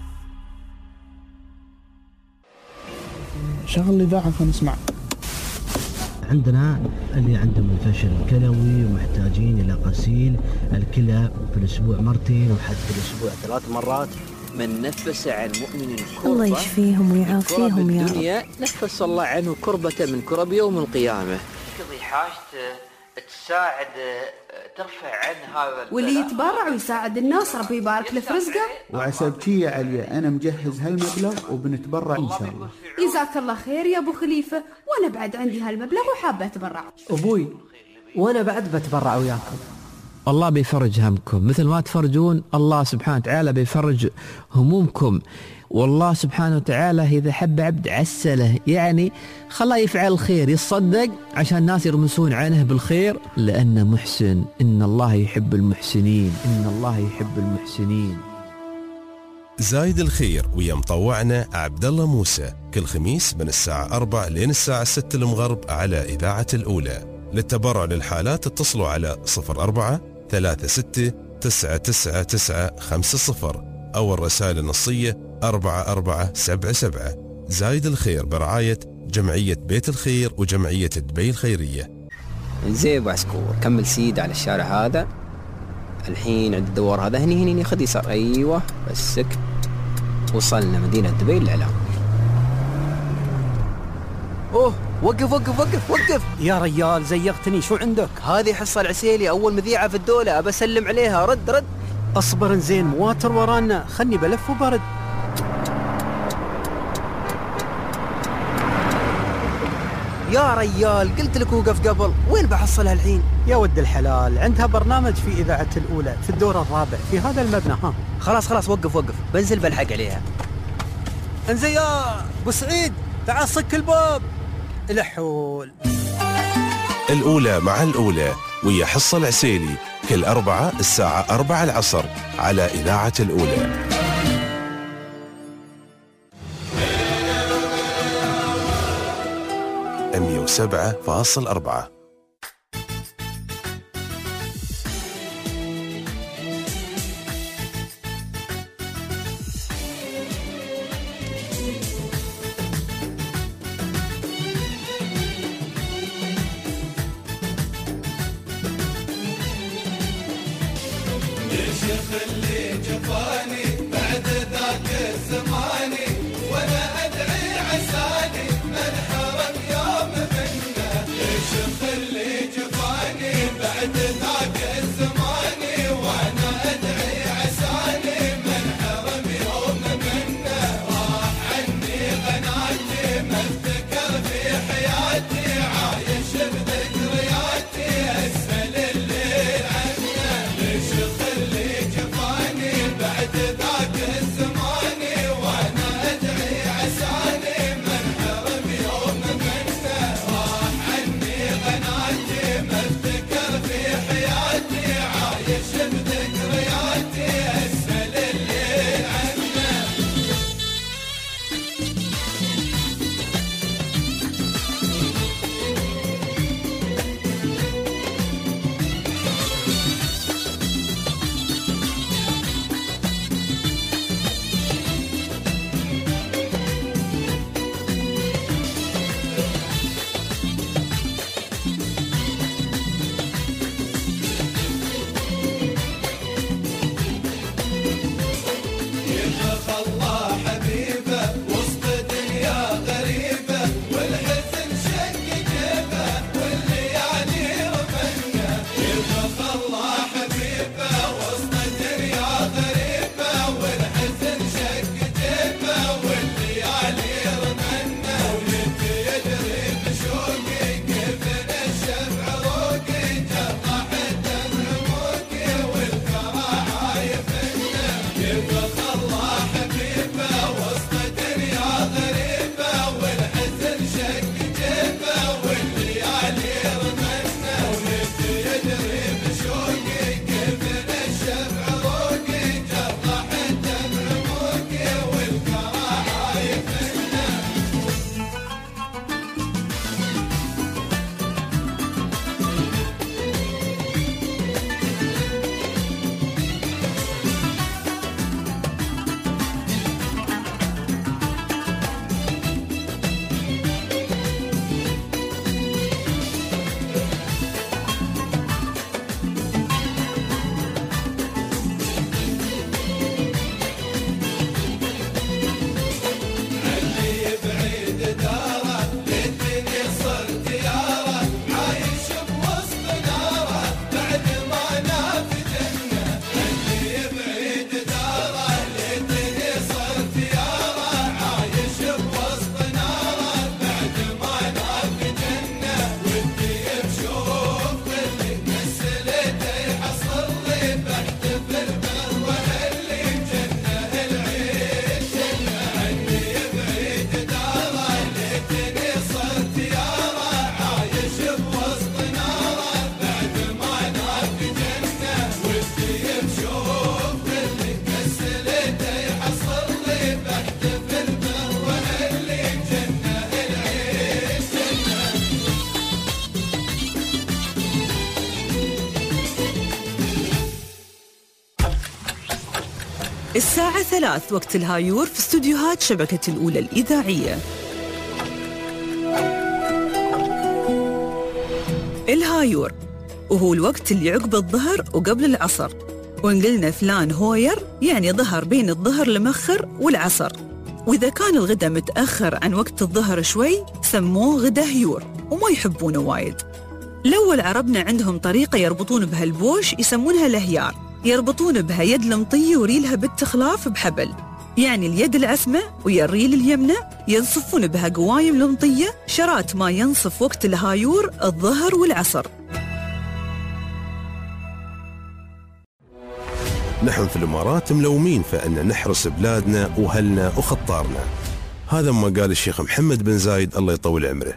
شغل الإذاعة فنسمع. عندنا اللي عندهم الفشل الكلوي ومحتاجين إلى غسيل الكلى في الأسبوع مرتين وحتى في الأسبوع 3 مرات. من نفس عن مؤمن كربة الله يشفيهم ويعافيهم يا رب. نفس الله عنه كربة من كرب يوم القيامة. تقضي حاجته، تساعد، ترفع عن هذا، واللي يتبرع ويساعد الناس ربي يبارك له في رزقه. وعسبتي يا علي أنا مجهز هالمبلغ وبنتبرع إن شاء الله. جزاك الله خير يا أبو خليفة، وأنا بعد عندي هالمبلغ وحابة أتبرع. أبوي وأنا بعد بتبرع وياكم. الله بيفرج همكم مثل ما تفرجون، الله سبحانه وتعالى بيفرج همومكم. والله سبحانه وتعالى إذا حب عبد عسله، يعني خلاه يفعل الخير، يصدق عشان الناس يرمسون عنه بالخير، لأنه محسن. إن الله يحب المحسنين، إن الله يحب المحسنين. زايد الخير ويا مطوعنا عبد الله موسى كل خميس من الساعة 4 لين الساعة 6 المغرب على إذاعة الأولى. للتبرع للحالات اتصلوا على 04 36 99950 أو الرسائل النصية 4477. زايد الخير برعاية جمعية بيت الخير وجمعية دبي الخيرية. زين ابو عسكور، كمل سيد على الشارع هذا، الحين عند الدوار هذا هني خذ يسار. ايوه بسك، وصلنا مدينة دبي الإعلام. اوه وقف وقف وقف وقف يا ريال زيغتني، شو عندك؟ هذه حصة العسيلي، أول مذيعة في الدولة، أبى أسلم عليها. رد أصبر زين، مواتر ورانا، خلني بلف وبرد. يا ريال قلت لك وقف قبل، وين بحصلها الحين؟ يا ود الحلال، عندها برنامج في إذاعة الأولى في الدور الرابع في هذا المبنى. ها خلاص وقف بنزل بلحق عليها. انزين يا أبو سعيد، تعال صك الباب. الحول الأولى مع الأولى ويا حصة العسيلي كل 4 الساعة 4 العصر على إذاعة الأولى. أمية 7.4. وانا 3 وقت الهايور في استوديوهات شبكة الأولى الإذاعية. الهايور وهو الوقت اللي عقب الظهر وقبل العصر، وإن قلنا فلان هوير يعني ظهر بين الظهر المؤخر والعصر، وإذا كان الغدا متأخر عن وقت الظهر شوي سموه غدا هيور وما يحبونه وايد. الأول عربنا عندهم طريقة يربطون بها البوش يسمونها الهيار، يربطون بها يد المطية وريلها بالتخلاف بحبل، يعني اليد العسمة ويا الريل اليمنى ينصفون بها قوايم المطية شرات ما ينصف وقت الهايور الظهر والعصر. نحن في الإمارات ملومين فأن نحرس بلادنا وأهلنا وخطارنا. هذا ما قال الشيخ محمد بن زايد الله يطول عمره.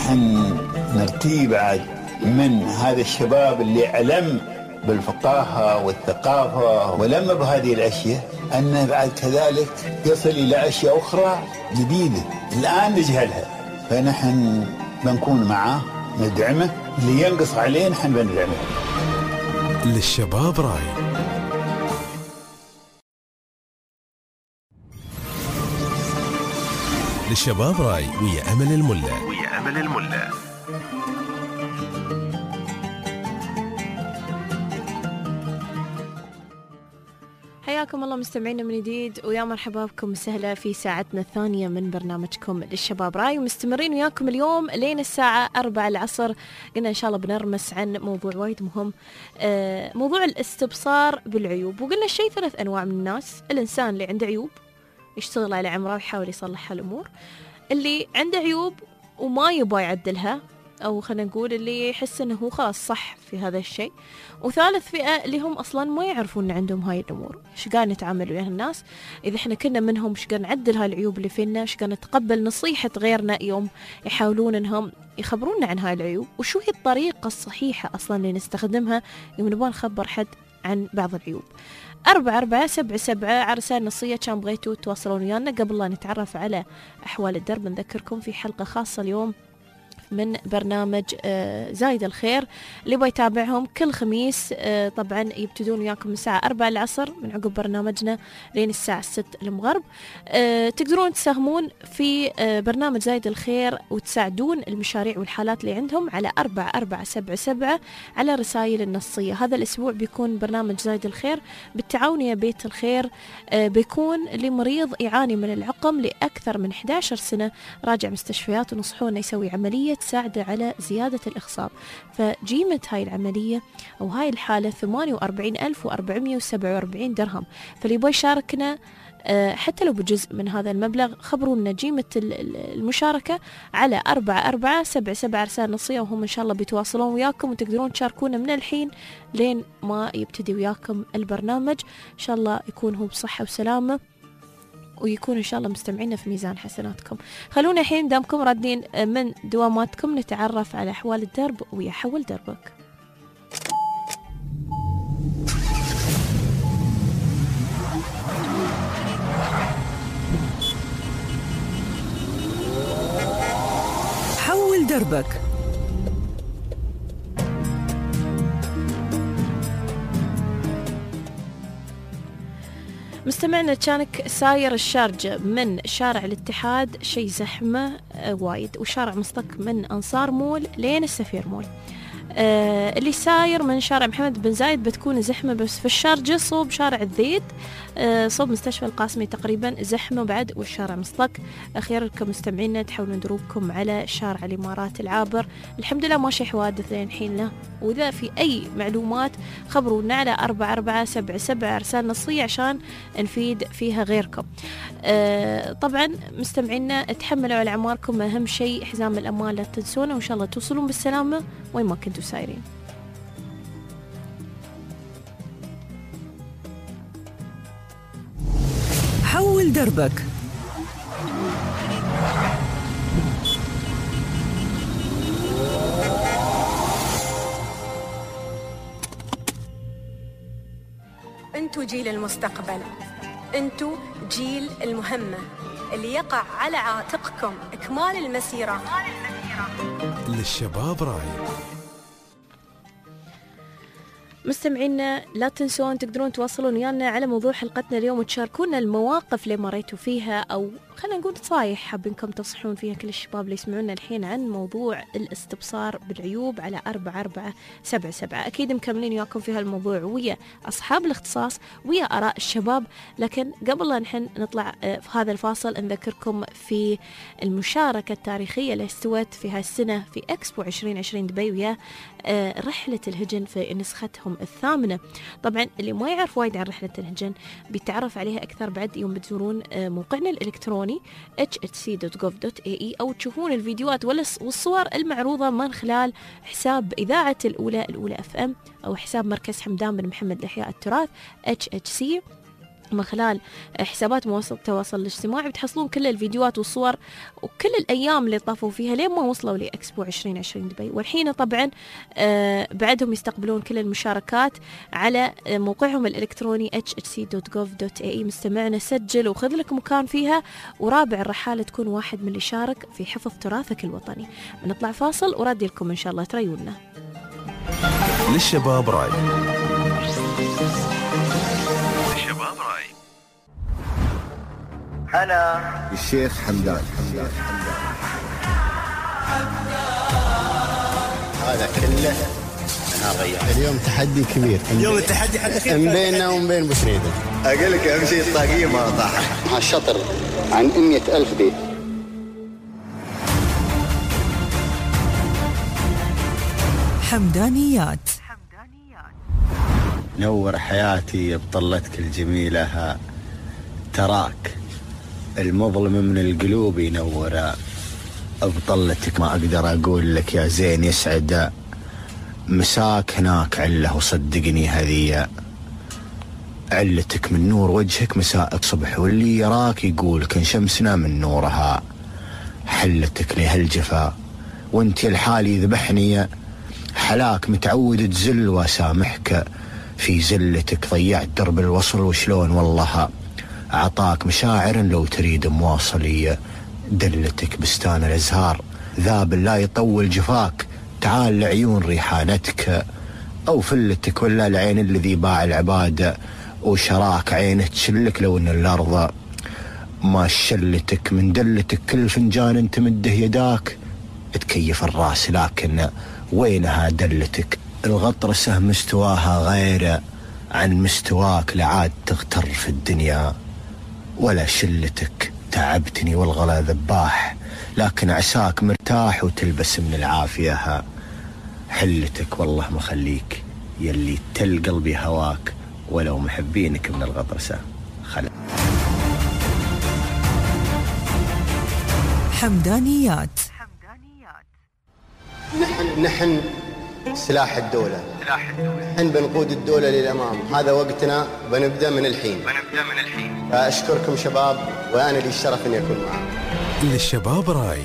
نحن نرتي بعد من هذا الشباب اللي علم بالفقاهة والثقافة ولم بهذه الأشياء أن بعد كذلك يصل إلى أشياء أخرى جديدة الآن نجهلها. فنحن بنكون معاه ندعمه، اللي ينقص عليه نحن بندعمه. للشباب راي. للشباب راي ويا أمل الملا. حياكم الله مستمعينا من جديد، ويا مرحبا بكم سهلة في ساعتنا الثانية من برنامجكم للشباب راي، ومستمرين وياكم اليوم لين الساعة 4 العصر. قلنا إن شاء الله بنرمس عن موضوع وايد مهم، موضوع الاستبصار بالعيوب. وقلنا الشيء 3 أنواع من الناس: الإنسان اللي عنده عيوب يشتغل على عمره ويحاول يصلح الأمور، اللي عنده عيوب وما يبغى يعدلها، أو خلينا نقول اللي يحس أنه هو خلاص صح في هذا الشيء. وثالث فئة اللي هم أصلا ما يعرفون أن عندهم هاي الأمور. شقا نتعامل ويا الناس إذا إحنا كنا منهم، شقا نعدل هاي العيوب اللي فينا، شقا نتقبل نصيحة غيرنا يوم يحاولون أنهم يخبرونا عن هاي العيوب، وشو هي الطريقة الصحيحة أصلا اللي نستخدمها يوم نبغى نخبر حد عن بعض العيوب. 4477 عرسان نصية كان بغيتوا تواصلون ويانا. قبل لا نتعرف على أحوال الدرب نذكركم في حلقة خاصة اليوم من برنامج زايد الخير اللي بيتابعهم كل خميس، طبعا يبتدون وياكم من الساعة 4 العصر من عقب برنامجنا لين الساعة 6 المغرب. تقدرون تساهمون في برنامج زايد الخير وتساعدون المشاريع والحالات اللي عندهم على 4477 على رسائل النصية. هذا الأسبوع بيكون برنامج زايد الخير بالتعاون يا بيت الخير، بيكون لمريض يعاني من العقم لأكثر من 11 سنة، راجع مستشفيات ونصحونا يسوي عملية تساعده على زيادة الإخصاب. فجيمة هاي العملية أو هاي الحالة 48,447 درهم. فاللي يبغى يشاركنا حتى لو بجزء من هذا المبلغ خبرونا جيمة المشاركة على 4477 عرسان نصية، وهم إن شاء الله بيتواصلون وياكم، وتقدرون تشاركونا من الحين لين ما يبتدي وياكم البرنامج. إن شاء الله يكون هو بصحة وسلامة، ويكون إن شاء الله مستمعينا في ميزان حسناتكم. خلونا الحين دامكم رادين من دواماتكم نتعرف على أحوال الدرب ويا حول دربك. حول دربك. مستمعنا كانك ساير الشارجة من شارع الاتحاد شي زحمة وايد، وشارع مصطك من أنصار مول لين السفير مول. اللي ساير من شارع محمد بن زايد بتكون زحمة، بس في الشارجة صوب شارع الذيد صوب مستشفى القاسمي تقريبا زحمة بعد، والشارع مصطك. أخيركم مستمعينا تحاولون دروبكم على شارع الإمارات العابر. الحمد لله ماشي حوادث لين حيننا، وإذا في أي معلومات خبرونا على 4477 عرسان نصية عشان نفيد فيها غيركم. طبعا مستمعينا تحملوا على أعماركم، أهم شيء حزام الأمان لا تنسونه، وإن شاء الله توصلون بالسلامة وين ما كنتوا سايرين. حول دربك. انتوا جيل المستقبل، انتوا جيل المهمة اللي يقع على عاتقكم إكمال المسيرة. للشباب راي. مستمعينا لا تنسون تقدرون تواصلون ويانا على موضوع حلقتنا اليوم وتشاركونا المواقف اللي مريتوا فيها، أو خلينا نقول صايح حابينكم تصحون فيها كل الشباب اللي يسمعونا الحين عن موضوع الاستبصار بالعيوب على 4477. أكيد مكملين وياكم في هالموضوع ويا أصحاب الاختصاص ويا آراء الشباب. لكن قبل لا نحن نطلع في هذا الفاصل نذكركم في المشاركة التاريخية اللي استوت في هالسنة في إكسبو 2020 دبي ويا رحلة الهجن في نسختهم الثامنة. طبعا اللي ما يعرف وايد عن رحلة الهجن بيتعرف عليها أكثر بعد يوم بتزورون موقعنا الإلكتروني hhc.gov.ae أو تشوفون الفيديوهات والصور المعروضة من خلال حساب إذاعة الأولى FM أو حساب مركز حمدان بن محمد لإحياء التراث HHC من خلال حسابات مواقع التواصل الاجتماعي بتحصلون كل الفيديوهات والصور وكل الأيام اللي طافوا فيها لين ما وصلوا لإكسبو 2020 دبي. والحين طبعا بعدهم يستقبلون كل المشاركات على موقعهم الإلكتروني hhc.gov.ae. مستمعنا سجل وخذ لك مكان فيها، ورابع الرحالة تكون واحد من اللي شارك في حفظ تراثك الوطني. بنطلع فاصل وردي لكم إن شاء الله تريونا. للشباب راي. أنا الشيخ حمدان. هذا كله أنا غير. اليوم تحدي كبير. اليوم التحدي حتى بيننا وبين بوسعيد. أقول لك أهم شيء الطاقية ما طاحت. الشطر عن 100,000 بيت. حمدانيات. نور حياتي بطلتك الجميلة، تراك المظلم من القلوب ينور بطلتك. ما أقدر أقول لك يا زين يسعد مساك هناك عله، وصدقني هذه علتك من نور وجهك مساءك صبح، واللي يراك يقول كن شمسنا من نورها. حلتك لهالجفا وانت الحالي ذبحني، حلاك متعود تزل واسامحك في زلتك. ضيعت درب الوصل وشلون والله أعطاك مشاعر لو تريد مواصلية. دلتك بستان الأزهار ذاب لا يطول جفاك، تعال لعيون ريحانتك. أو فلتك ولا العين الذي باع العبادة وشراك عينه تشلك لو أن الأرض ما شلتك. من دلتك كل فنجان تمده يداك تكيف الراس، لكن وينها دلتك؟ الغطرسة مستواها غير عن مستواك، لعاد تغتر في الدنيا. ولا شلتك تعبتني والغلا ذباح، لكن عساك مرتاح وتلبس من العافية. حلتك والله مخليك يلي تل قلبي هواك، ولو محبينك من الغطرسة خلق. حمدانيات. نحن سلاح الدولة، نحن بنقود الدولة للأمام. هذا وقتنا، بنبدأ من الحين. أشكركم شباب، وأنا لي الشرف أن يكون معكم. للشباب راي.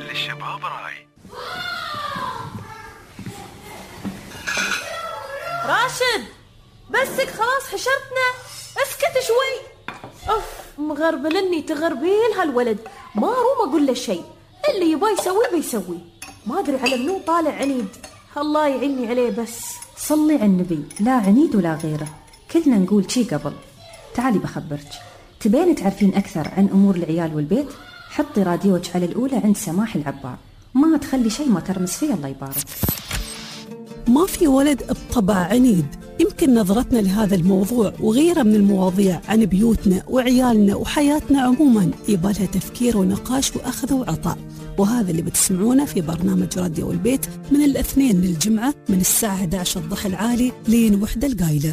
راشد بسك خلاص حشرتنا، اسكت شوي. أوف مغربلني تغربيل هالولد، ما روم أقول له شيء، اللي يبغى يسوي بيسوي، ما أدري على منو طالع عنيد. الله يعيني عليه. بس صلي على النبي، لا عنيد ولا غيره، كلنا نقول شي قبل. تعالي بخبرك، تبين تعرفين أكثر عن أمور العيال والبيت؟ حطي راديوك على الأولى عند سماح العبار، ما تخلي شيء ما ترمس فيه الله يبارك. ما في ولد بطبع عنيد. يمكن نظرتنا لهذا الموضوع وغيره من المواضيع عن بيوتنا وعيالنا وحياتنا عموما يبالها تفكير ونقاش وأخذ وعطاء، وهذا اللي بتسمعونه في برنامج راديو البيت من الاثنين للجمعة من الساعة 11 الضحى العالي لين 1 القايلة.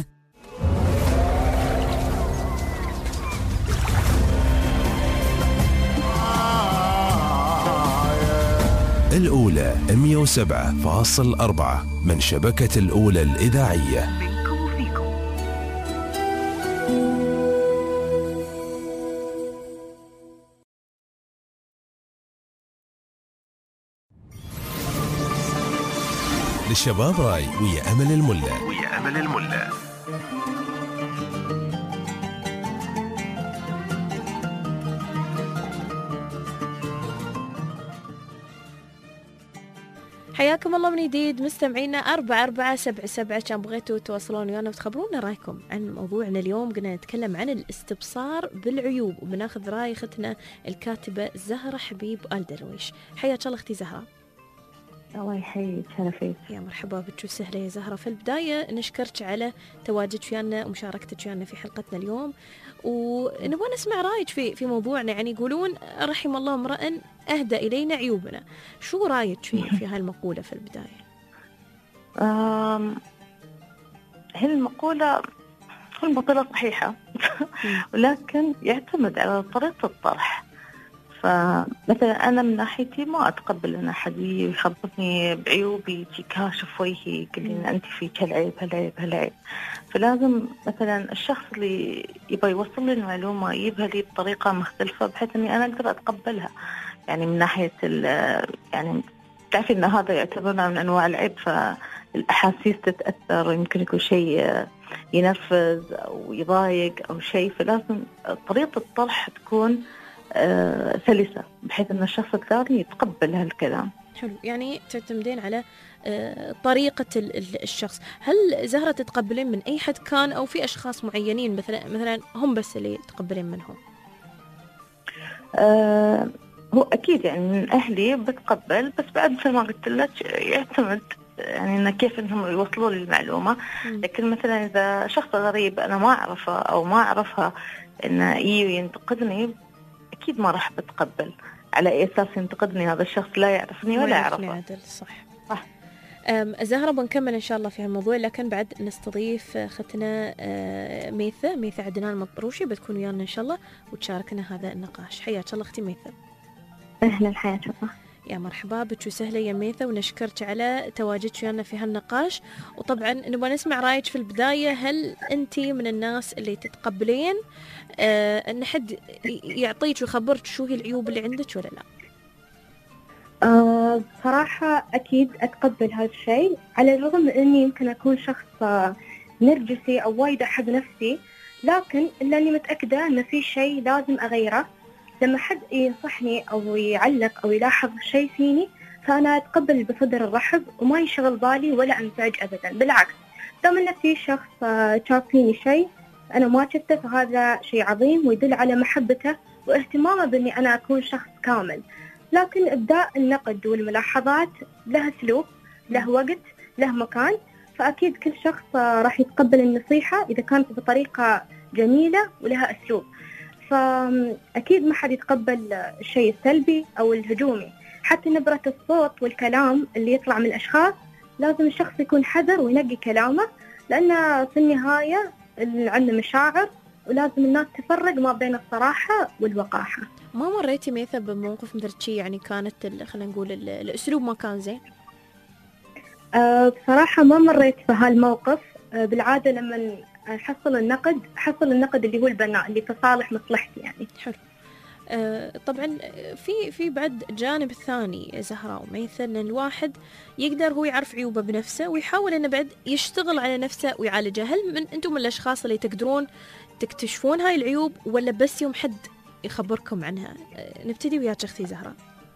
الأولى 107.4 من شبكة الأولى الإذاعية. للشباب راي ويا أمل الملا. حياكم الله من جديد مستمعينا. 4477 كان بغيتوا تواصلون ويانا وتخبرونا رايكم عن موضوعنا اليوم. قلنا نتكلم عن الاستبصار بالعيوب، وبناخذ راي اختنا الكاتبة زهرة حبيب آل درويش. حياك الله اختي زهرة. الله يحييك، شرفيك. يا مرحبا بك وسهلا يا زهرة. في البداية نشكرك على تواجدك ويانا ومشاركتك ويانا في حلقتنا اليوم، ونبغى نسمع رايك في موضوعنا. يعني يقولون رحم الله امرأ أهدى إلينا عيوبنا. شو رايك في هالمقولة في البداية؟ هي المقولة صحيحة ولكن يعتمد على طريقة الطرح. فمثلا أنا من ناحيتي ما أتقبل أن أحد يخبطني بعيوبي، يكاشف وجهي يقول لي أنت فيك هالعيب هالعيب هالعيب. فلازم مثلا الشخص اللي يبغى يوصل لي المعلومة يجيبها لي بطريقة مختلفة بحيث أني أنا أقدر أتقبلها. يعني من ناحية يعني تعرفي أن هذا يعتبر من أنواع العيب، فالأحاسيس تتأثر، يمكن يكون شيء ينرفز أو يضايق أو شيء، فلازم طريقة الطرح تكون سلسة بحيث أن الشخص الثاني يتقبل هالكلام. حلو، يعني تعتمدين على طريقة الشخص. هل زهرة تتقبلين من أي حد كان أو في أشخاص معينين مثلا هم بس اللي تقبلين منهم؟ هو أكيد يعني من أهلي بتقبل، بس بعد مثل ما قلت لك يعتمد يعني إن كيف إنهم يوصلوا لي المعلومة. لكن مثلا إذا شخص غريب أنا ما أعرفه أو ما أعرفها إنه ينتقدني، أكيد ما راح بتقبل. على أي أساس ينتقدني هذا الشخص لا يعرفني ولا أعرفه؟ صح. زهرة بنكمل إن شاء الله في هالموضوع، لكن بعد نستضيف أختنا ميثة عدنان المطروشي، بتكون ويانا إن شاء الله وتشاركنا هذا النقاش. حياك الله أختي ميثة. أهلا، حياك الله. يا مرحبا بك وسهلا يا ميثة، ونشكرك على تواجدك ويانا في هالنقاش. وطبعا نبغى نسمع رايك في البداية، هل أنت من الناس اللي تتقبلين أن حد يعطيك ويخبرك شو هي العيوب اللي عندك ولا لا؟ بصراحة أكيد أتقبل هذا الشيء، على الرغم من أني يمكن أكون شخص نرجسي أو وايد أحب نفسي، لكن إلا أني متأكدة أن في شيء لازم أغيره. لما حد ينصحني أو يعلق أو يلاحظ شيء فيني، فأنا أتقبل بصدر الرحب وما يشغل بالي ولا أنزعج أبدا. بالعكس، دام أن في شخص شاف فيني شيء أنا ما شفته، فهذا شيء عظيم ويدل على محبته واهتمامه بأني أنا أكون شخص كامل. لكن إبداء النقد والملاحظات له أسلوب، له وقت، له مكان. فأكيد كل شخص راح يتقبل النصيحة إذا كانت بطريقة جميلة ولها أسلوب. فأكيد ما حد يتقبل الشيء السلبي أو الهجومي. حتى نبرة الصوت والكلام اللي يطلع من الأشخاص لازم الشخص يكون حذر وينقي كلامه، لأن في النهاية عندنا مشاعر ولازم الناس تفرق ما بين الصراحة والوقاحة. ما مريتي ميثة بموقف مثل شيء يعني كانت خلينا نقول الأسلوب ما كان زين؟ بصراحة ما مريت في بالعادة لما حصل النقد اللي هو البناء اللي في صالح مصلحتي يعني. حلو. طبعا في بعد جانب ثاني زهراء وميثة، ان الواحد يقدر هو يعرف عيوبه بنفسه ويحاول انه بعد يشتغل على نفسه ويعالجها. هل انتم من الاشخاص اللي تقدرون تكتشفون هاي العيوب ولا بس يوم حد يخبركم عنها؟ نبتدي وياك اختي زهراء.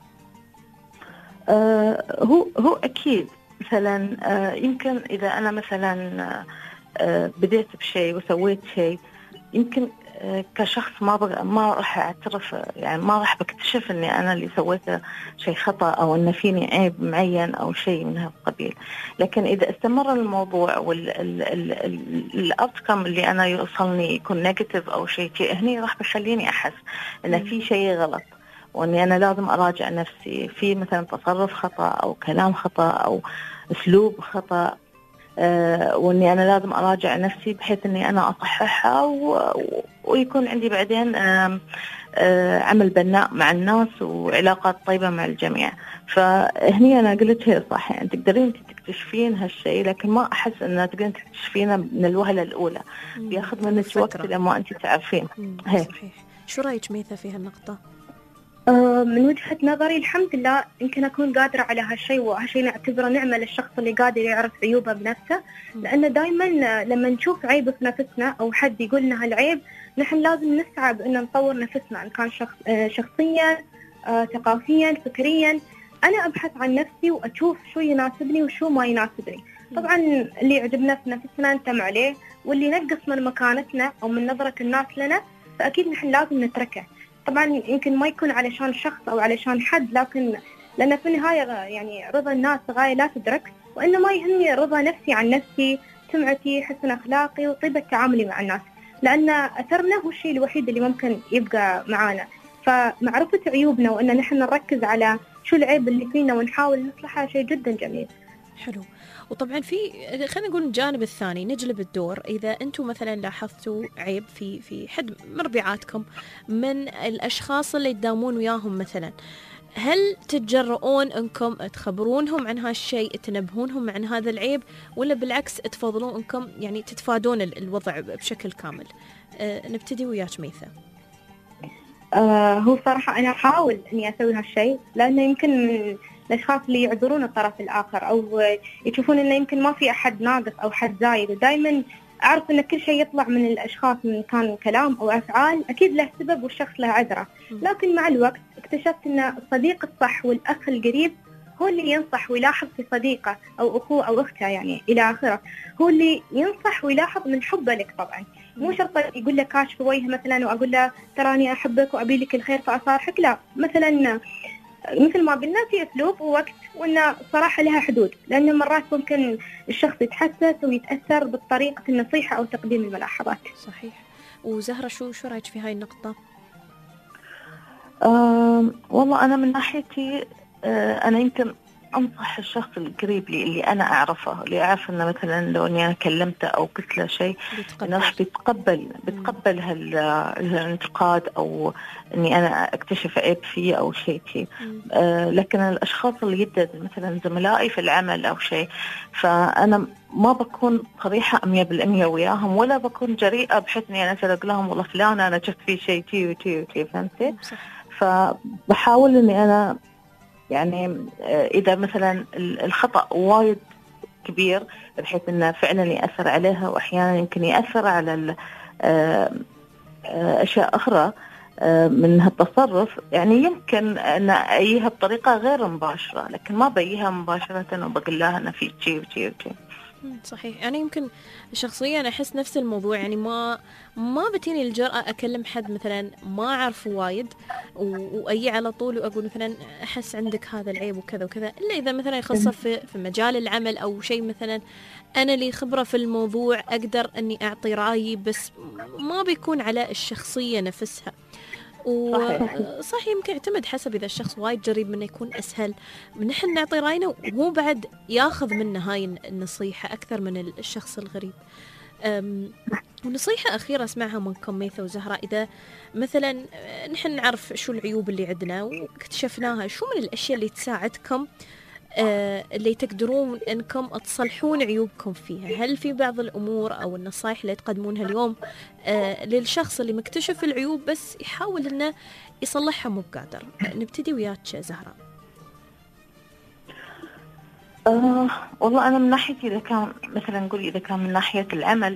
هو اكيد مثلا يمكن اذا انا مثلا بديت بشيء وسويت شيء، يمكن كشخص ما راح اعترف، يعني ما راح بكتشف اني انا اللي سويته شيء خطأ او ان فيني عيب معين او شيء من هذا القبيل. لكن اذا استمر الموضوع والأوتكم اللي انا يوصلني يكون نيجاتيف او شيء، هني راح بخليني احس ان في شيء غلط واني انا لازم اراجع نفسي في مثلا تصرف خطأ او كلام خطأ او اسلوب خطأ، واني انا لازم اراجع نفسي بحيث اني انا اصححها ويكون عندي بعدين عمل بناء مع الناس وعلاقات طيبة مع الجميع. فهني انا قلت هي صح، يعني تقدرين تكتشفين هالشيء، لكن ما احس ان تقدرين تكتشفينه من الوهلة الاولى، بياخذ منك وقت لما انت تعرفين. صحيح. شو رايك ميثة في هالنقطة؟ من وجهة نظري الحمد لله يمكن أكون قادرة على هالشيء، وهالشيء نعتبره نعمة للشخص اللي قادر يعرف عيوبه بنفسه. لأن دايما لما نشوف عيب في نفسنا أو حد يقول لنا هالعيب، نحن لازم نسعى بأن نطور نفسنا، إن كان شخصيا ثقافيا فكريا. أنا أبحث عن نفسي وأشوف شو يناسبني وشو ما يناسبني. طبعا اللي يعجبنا في نفسنا نتم عليه، واللي ينقص من مكانتنا أو من نظرة الناس لنا فأكيد نحن لازم نتركه. طبعا يمكن ما يكون علشان شخص أو علشان حد، لكن لأن في النهاية يعني رضا الناس غاية لا تدرك، وإنما يهمني رضا نفسي عن نفسي، سمعتي، حسن أخلاقي، وطيبة تعاملي مع الناس، لأن أثرنا هو الشيء الوحيد اللي ممكن يبقى معانا. فمعرفة عيوبنا وإن نحن نركز على شو العيب اللي فينا ونحاول نصلحها شيء جدا جميل. حلو. وطبعا في خلينا نقول الجانب الثاني، نجلب الدور. إذا أنتم مثلا لاحظتوا عيب في حد من ربيعاتكم من الأشخاص اللي تداومون وياهم مثلا، هل تتجرؤون أنكم تخبرونهم عن هالشيء، تنبهونهم عن هذا العيب، ولا بالعكس تفضلون أنكم يعني تتفادون الوضع بشكل كامل؟ نبتدي وياك ميثا. هو صراحة أنا أحاول إني أسوي هالشيء، لأنه يمكن من الأشخاص اللي يعذرون الطرف الآخر أو يشوفون إنه يمكن ما في أحد ناقص أو حد زايد. ودائما أعرف إن كل شيء يطلع من الأشخاص من كان كلام أو أفعال أكيد له سبب والشخص له عذره. لكن مع الوقت اكتشفت إن الصديق الصح والأخ القريب هو اللي ينصح ويلاحظ في صديقه أو أخوه أو أخته يعني إلى آخره، هو اللي ينصح ويلاحظ من حبه لك. طبعا مو شرط يقول لك كاشف وجهه مثلا وأقول له تراني أحبك وأبي لك الخير فأصارحك، لا. مثلا مثل ما قلنا في أسلوب ووقت، وإن صراحة لها حدود، لأن مرات ممكن الشخص يتحسس ويتأثر بطريقة النصيحة أو تقديم الملاحظات. صحيح. وزهرة شو رأيك في هاي النقطة؟ والله أنا من ناحيتي أنا يمكن أنصح الشخص القريب لي اللي أنا أعرفه، اللي أعرف إنه مثلا لو إني أنا كلمته أو قلت له شيء إنه راح بيتقبل هالانتقاد أو إني أنا أكتشف عيب فيه أو شيء. لكن الأشخاص اللي يدد مثلا زملائي في العمل أو شيء، فأنا ما بكون صريحة 100% وياهم، ولا بكون جريئة بحيث إني أنا أسأل لهم والله فلان أنا شفت فيه شيء تي وتي وتي، فهمتي؟ فبحاول إني أنا يعني إذا مثلا الخطأ وايد كبير بحيث إنه فعلا يأثر عليها، وأحيانا يمكن يأثر على أشياء أخرى من هالتصرف، يعني يمكن أن أيها بطريقة غير مباشرة، لكن ما بيها مباشرة وبقول لها أنا في شيء وشيء وشيء. صحيح. أنا يمكن شخصيا أحس نفس الموضوع، يعني ما بتيني الجرأة أكلم حد مثلا ما أعرفه وايد وأي على طول وأقول مثلا أحس عندك هذا العيب وكذا وكذا، إلا إذا مثلا يخص في مجال العمل أو شيء مثلا أنا لي خبرة في الموضوع أقدر أني أعطي رأيي، بس ما بيكون على الشخصية نفسها. وصح يمكن يعتمد حسب إذا الشخص وايد جريب منه يكون أسهل من نحن نعطي رأينا وهو بعد ياخذ منه هاي النصيحة أكثر من الشخص الغريب. ونصيحة أخيرة أسمعها منكم ميثا وزهرة، إذا مثلا نحن نعرف شو العيوب اللي عندنا واكتشفناها، شو من الأشياء اللي تساعدكم اللي تقدرون أنكم تصلحون عيوبكم فيها؟ هل في بعض الأمور أو النصائح اللي تقدمونها اليوم للشخص اللي مكتشف العيوب بس يحاول أنه يصلحها مو بقادر؟ نبتدي وياك زهرة. والله أنا من ناحيتي إذا كان مثلا نقول إذا كان من ناحية العمل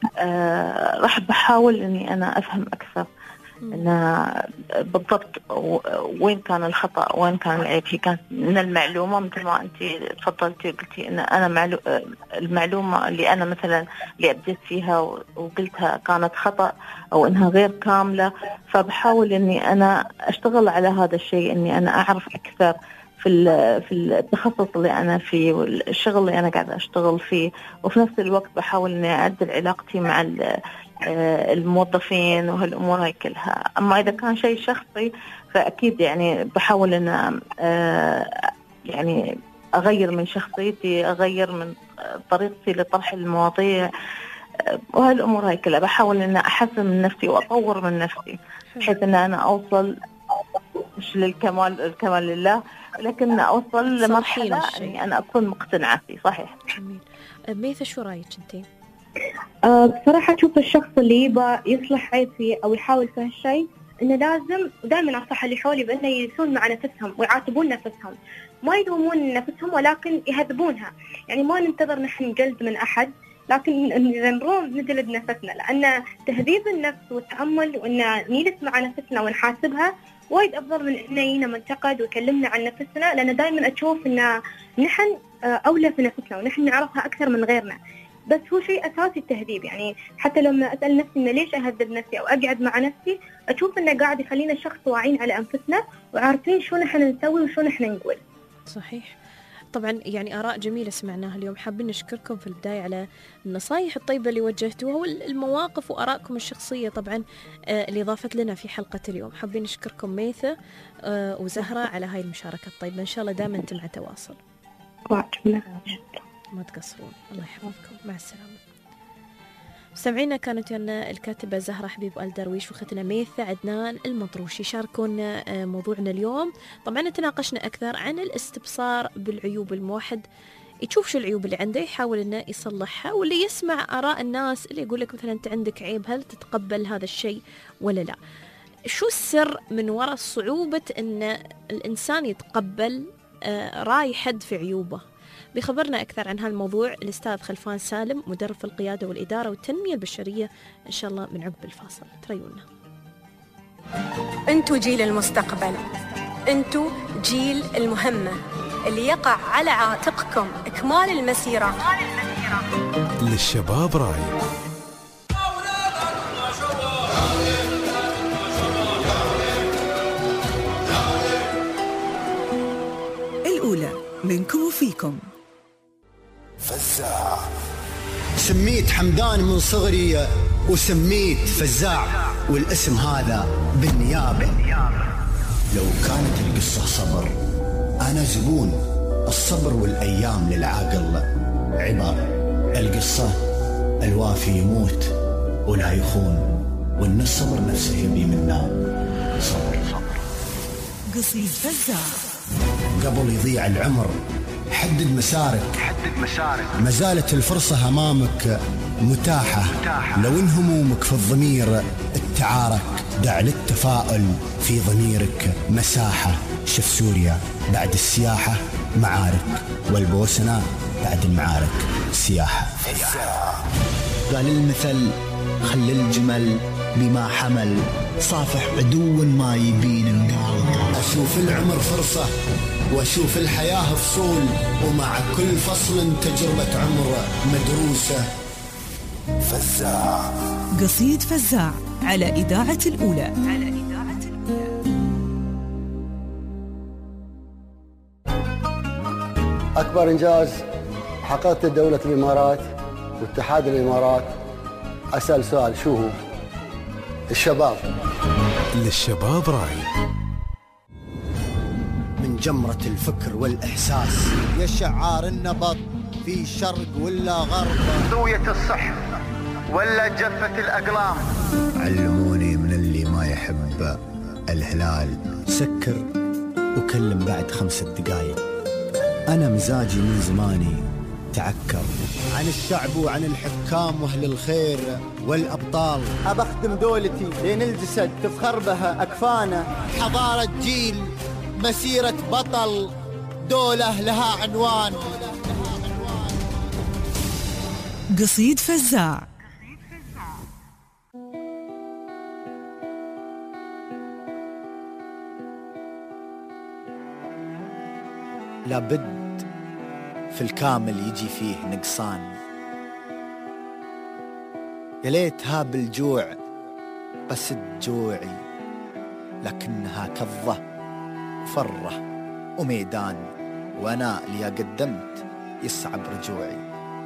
راح بحاول إني أنا أفهم أكثر إن بالضبط وين كان الخطأ وين كان العيب. هي كانت من المعلومة مثل ما أنت تفضلتي قلتي إن أنا المعلومة اللي أنا مثلا اللي أبديت فيها وقلتها كانت خطأ أو إنها غير كاملة، فبحاول إني أنا أشتغل على هذا الشيء، إني أنا أعرف أكثر في التخصص اللي أنا فيه والشغل اللي أنا قاعدة أشتغل فيه، وفي نفس الوقت بحاول إني أعدل علاقتي مع الموظفين وهالأمور هاي كلها. أما إذا كان شيء شخصي فأكيد يعني بحاول أن يعني أغير من شخصيتي، أغير من طريقتي لطرح المواضيع وهالأمور هاي كلها. بحاول أن أحسن من نفسي وأطور من نفسي بحيث أن أنا أوصل مش الكمال لله، لكن أوصل لمرحلة يعني أنا أكون مقتنعة فيه. صحيح. جميل. ميثا شو رأيك أنتي؟ بصراحة أشوف الشخص اللي يبغى يصلح عيب فيه أو يحاول في هالشيء إنه لازم دائما أنصح اللي حولي بأنه يجلسون مع نفسهم ويعاتبون نفسهم، ما يلومون نفسهم ولكن يهذبونها. يعني ما ننتظر نحن جلد من أحد، لكن إذا نروم نجلد نفسنا، لأن تهذيب النفس والتأمل وإن نجلس مع نفسنا ونحاسبها وايد أفضل من إنه ينا منتقد ويكلمنا عن نفسنا، لأن دائما أشوف إن نحن أولى في نفسنا ونحن نعرفها أكثر من غيرنا. بس هو شيء أساسي التهذيب، يعني حتى لما أسأل نفسي إنه ليش أهذب نفسي أو أقعد مع نفسي، أشوف إنه قاعد يخلينا شخص واعين على أنفسنا وعارفين شو نحن نسوي وشو نحن نقول. صحيح. طبعا يعني آراء جميلة سمعناها اليوم، حابين نشكركم في البداية على النصايح الطيبة اللي وجهتوها والمواقف وآرائكم الشخصية طبعا اللي ضافت لنا في حلقة اليوم. حابين نشكركم ميثا وزهرة على هاي المشاركة الطيبة، إن شاء الله دائما انتم على تواصل. واجبنا. ما تقصرون، الله يحفظكم، مع السلامة. مستمعينا كانت ويانا الكاتبة زهرة حبيب آل درويش وأختنا ميثة عدنان المطروشي شاركونا موضوعنا اليوم. طبعا تناقشنا أكثر عن الاستبصار بالعيوب. الواحد يشوف شو العيوب اللي عنده يحاول انه يصلحها، واللي يسمع آراء الناس اللي يقول لك مثلا انت عندك عيب، هل تتقبل هذا الشيء ولا لا؟ شو السر من وراء صعوبة ان الانسان يتقبل رأي حد في عيوبه؟ بخبرنا أكثر عن هالموضوع الأستاذ خلفان سالم، مدرب في القيادة والإدارة والتنمية البشرية، إن شاء الله من عقب الفاصل. تريونا. أنتوا جيل المستقبل، أنتوا جيل المهمة اللي يقع على عاتقكم إكمال المسيرة. للشباب راي. الأولى منكم وفيكم. فزاع. سميت حمدان من صغري وسميت فزاع، والاسم هذا بالنيابة. لو كانت القصة صبر أنا زبون الصبر، والأيام للعاقل عبر. القصة الوافي يموت ولا يخون، وإن الصبر نفسه يبي منا صبر. قصيد فزاع. قبل يضيع العمر حدد مسارك، ما زالت الفرصة أمامك متاحة. لو إن همومك في الضمير التعارك، دع للتفاؤل في ضميرك مساحة. شف سوريا بعد السياحة معارك، والبوسنة بعد المعارك سياحة. قال المثل خل الجمل بما حمل، صافح عدو ما يبين القال. أشوف العمر فرصة وأشوف الحياة فصول، ومع كل فصل تجربة عمر مدروسة. فزاع. قصيد فزاع على إذاعة الأولى. أكبر إنجاز حققته دولة الإمارات واتحاد الإمارات. أسأل سؤال، شو هو؟ الشباب. للشباب راي. من جمرة الفكر والإحساس يا شعار النبض، في شرق ولا غرب، زوية الصح ولا جفة الأقلام. علموني من اللي ما يحب الهلال، سكر وكلم بعد 5 دقايق. أنا مزاجي من زماني تعكر عن الشعب وعن الحكام وأهل الخير والأبطال. أبخدم دولتي لين الجسد تفخر بها أكفانا. حضارة جيل، مسيرة بطل، دولة لها عنوان. قصيد فزاع. لابد في الكامل يجي فيه نقصان. يا ليتها بالجوع بسد جوعي، لكنها كظة وفرة وميدان، وأنا اللي قدمت يصعب رجوعي.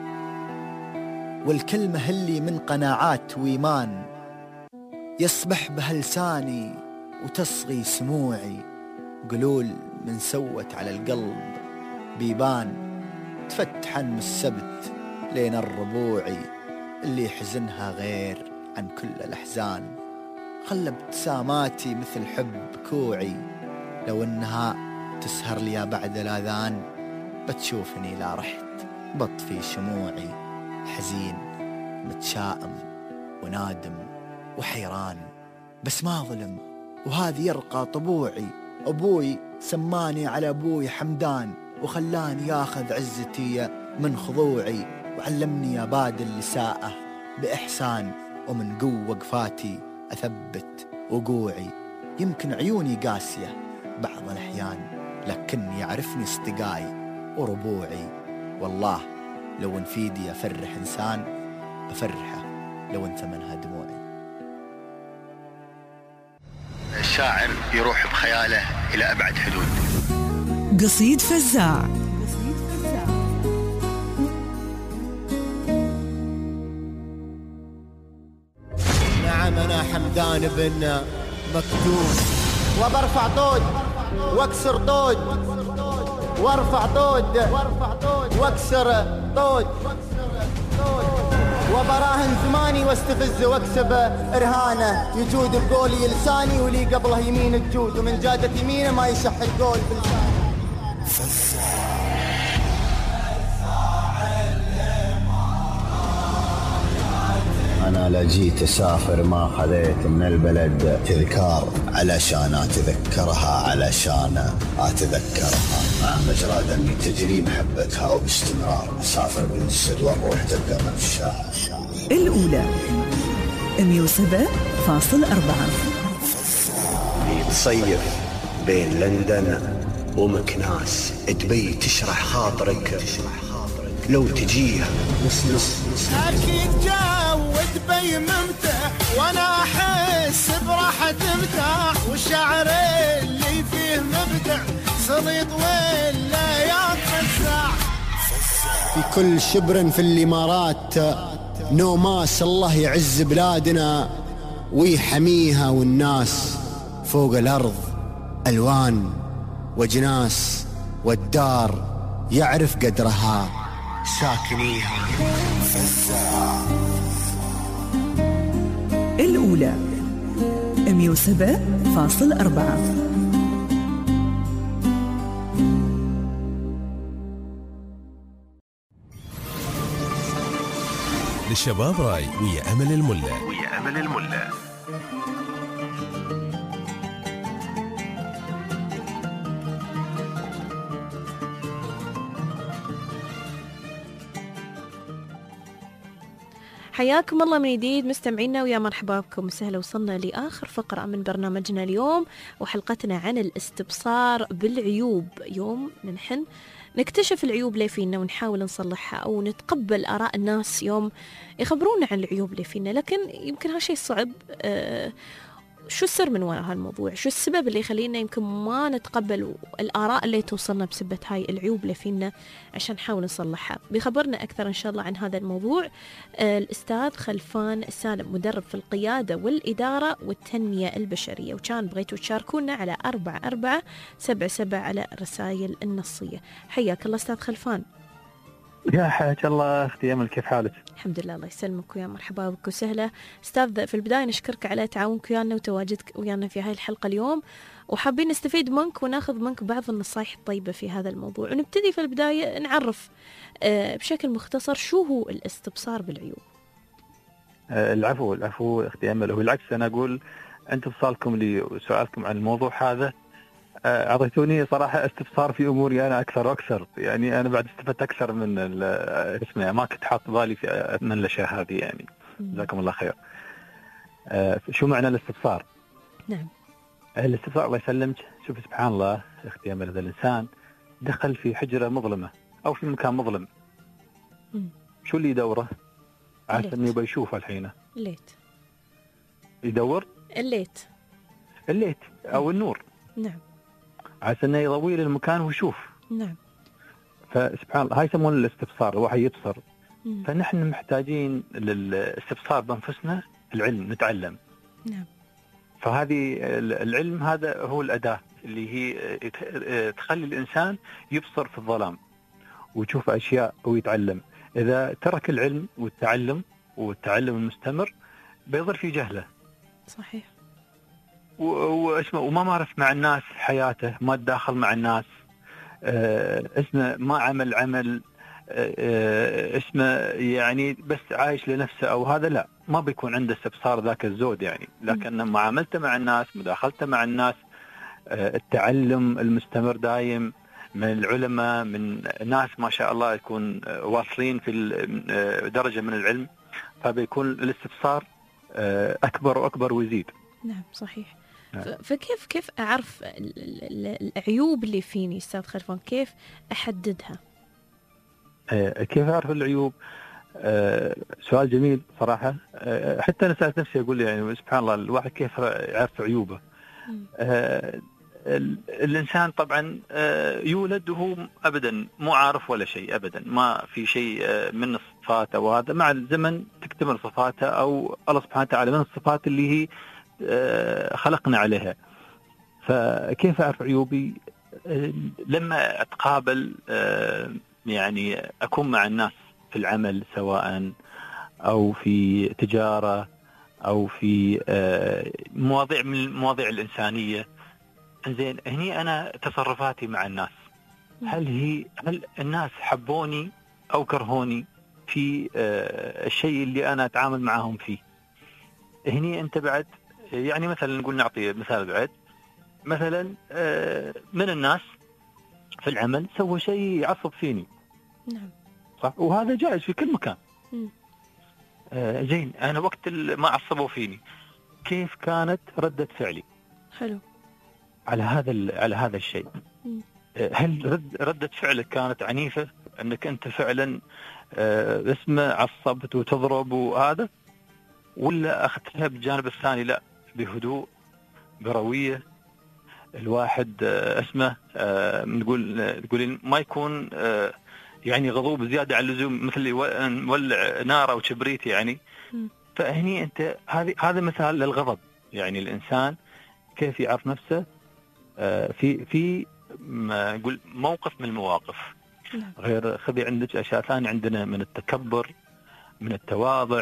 والكلمة اللي من قناعات وإيمان، يصبح بها لساني وتصغي سموعي. قلول من سوت على القلب بيبان، تفتحن من السبت لين الربوعي. اللي حزنها غير عن كل الأحزان، خلى ابتساماتي مثل حب كوعي. لو انها تسهر لي بعد الأذان، بتشوفني لا رحت بطفي شموعي. حزين متشائم ونادم وحيران، بس ما ظلم وهذه يرقى طبوعي. أبوي سماني على أبوي حمدان، وخلاني ياخذ عزتي من خضوعي. وعلمني أبادل لساءه بإحسان، ومن قوة وقفاتي أثبت وقوعي. يمكن عيوني قاسية بعض الأحيان، لكن يعرفني اصطقاي وربوعي. والله لو انفيدي أفرح إنسان، أفرحه لو انت منها دموعي. الشاعر يروح بخياله إلى أبعد حدود. قصيد فزاع. نعم أنا حمدان بن مكتوم، وبرفع طود واكسر طود وارفع طود واكسر طود وبراهن زماني واستفز واكسب رهانه يجود بقولي لساني ولي قبله يمين الجود ومن جادة يمينه ما يشح القول بلساني. أنا لا جيت أسافر ما خذيت من البلد تذكار علشان أتذكرها مع مجرى دمي تجري محبتها وباستمرار أسافر بالجسد وأروح تبقى من الشاعر. الأولى 107.4 تصيف بين لندن ومكناس تبي تشرح خاطرك لو تجيها نص أكيد جو دبي ممتع وأنا أحس براحة مرتاح والشعر اللي فيه مبدع سليط ولا يتفزع. في كل شبر في الإمارات نوماس الله يعز بلادنا ويحميها والناس فوق الأرض ألوان وجناس والدار يعرف قدرها ساكنيها. الأولى 107.4 للشباب راي ويا أمل الملا. حياكم الله من جديد مستمعينا ويا مرحبا بكم وسهلا. وصلنا لآخر فقرة من برنامجنا اليوم وحلقتنا عن الاستبصار بالعيوب. يوم نحن نكتشف العيوب اللي فينا ونحاول نصلحها أو نتقبل آراء الناس يوم يخبرونا عن العيوب اللي فينا، لكن يمكن هالشيء صعب. شو السر من وراء هالموضوع؟ شو السبب اللي يخلينا يمكن ما نتقبل الآراء اللي توصلنا بسبة هاي العيوب اللي فينا عشان نحاول نصلحها؟ بيخبرنا أكثر إن شاء الله عن هذا الموضوع الأستاذ خلفان سالم، مدرب في القيادة والإدارة والتنمية البشرية، وكان بغيتوا تشاركونا على 4477 على الرسائل النصية. حياك الله أستاذ خلفان. يا حياك الله أختي أمل، كيف حالك؟ الحمد لله الله يسلمك ويا مرحبا بك وسهلا. أستاذ في البداية نشكرك على تعاونك ويانا وتواجدك ويانا في هاي الحلقة اليوم، وحابين نستفيد منك وناخذ منك بعض النصائح الطيبة في هذا الموضوع. ونبتدي في البداية نعرف بشكل مختصر شو هو الاستبصار بالعيوب. العفو أختي أمل، وبالعكس أنا أقول أنتم اتصالكم لي وسؤالكم عن الموضوع هذا أعطيتوني صراحة استفسار في أموري أنا أكثر وأكثر. يعني أنا بعد استفدت أكثر من اسمه، ما كنت حاط بالي في من الأشياء هذه يعني. جزاكم الله خير. شو معنى الاستفسار؟ نعم. الاستفسار الله يسلمك، شوف سبحان الله أختي أمل، هذا الإنسان دخل في حجرة مظلمة أو في مكان مظلم. شو اللي يدوره؟ عشان إنه يبغى يشوف الحين. الليت. يدور؟ الليت أو النور. نعم. عشان انه يضوي المكان ويشوف. نعم. فسبحان الله هاي يسمونه الاستبصار، الواحد يبصر. فنحن محتاجين للاستبصار بانفسنا العلم، نتعلم. نعم. فهذه العلم هذا هو الأداة اللي هي تخلي الإنسان يبصر في الظلام ويشوف أشياء ويتعلم. إذا ترك العلم والتعلم المستمر بيظل في جهله. صحيح. وما معرف مع الناس حياته، ما تداخل مع الناس، اسمه ما عمل اسمه يعني بس عايش لنفسه أو هذا، لا ما بيكون عنده استبصار ذاك الزود يعني. لكن معاملته مع الناس، مداخلته مع الناس، التعلم المستمر دايم من العلماء، من ناس ما شاء الله يكون واصلين في درجة من العلم، فبيكون الاستبصار أكبر وأكبر ويزيد. نعم صحيح. فكيف أعرف العيوب اللي فيني أستاذ خلفان؟ كيف أحددها؟ كيف أعرف العيوب؟ سؤال جميل صراحة. حتى أنا سألت نفسي أقول يعني سبحان الله الواحد كيف يعرف عيوبه؟ الإنسان طبعا يولد وهو أبدا مو عارف ولا شيء أبدا، ما في شيء من الصفات، أو هذا مع الزمن تكتمل صفاته، أو الله سبحانه وتعالى من الصفات اللي هي خلقنا عليها. فكيف أعرف عيوبي؟ لما أتقابل يعني أكون مع الناس في العمل، سواء أو في تجارة أو في مواضيع من المواضيع الإنسانية، زين هني أنا تصرفاتي مع الناس هل الناس حبوني أو كرهوني في الشيء اللي أنا أتعامل معهم فيه. هني أنت بعد يعني مثلا نقول نعطي مثال بعد، مثلا من الناس في العمل سوى شيء يعصب فيني، نعم صح، وهذا جائز في كل مكان. زين أنا وقت ما عصبوا فيني كيف كانت ردة فعلي؟ حلو. على هذا الشيء. هل ردة فعلك كانت عنيفة أنك أنت فعلا اسمه عصبت وتضرب وهذا، ولا أخذتها بالجانب الثاني لا بهدوء بروية؟ الواحد اسمه نقول ما يكون يعني غضوب زيادة عن اللزوم، مثل يولع نار أو كبريت يعني. فهني أنت هذا مثال للغضب، يعني الإنسان كيف يعرف نفسه في ما نقول موقف من المواقف. غير خذي عندك أشياء ثانية عندنا من التكبر، من التواضع،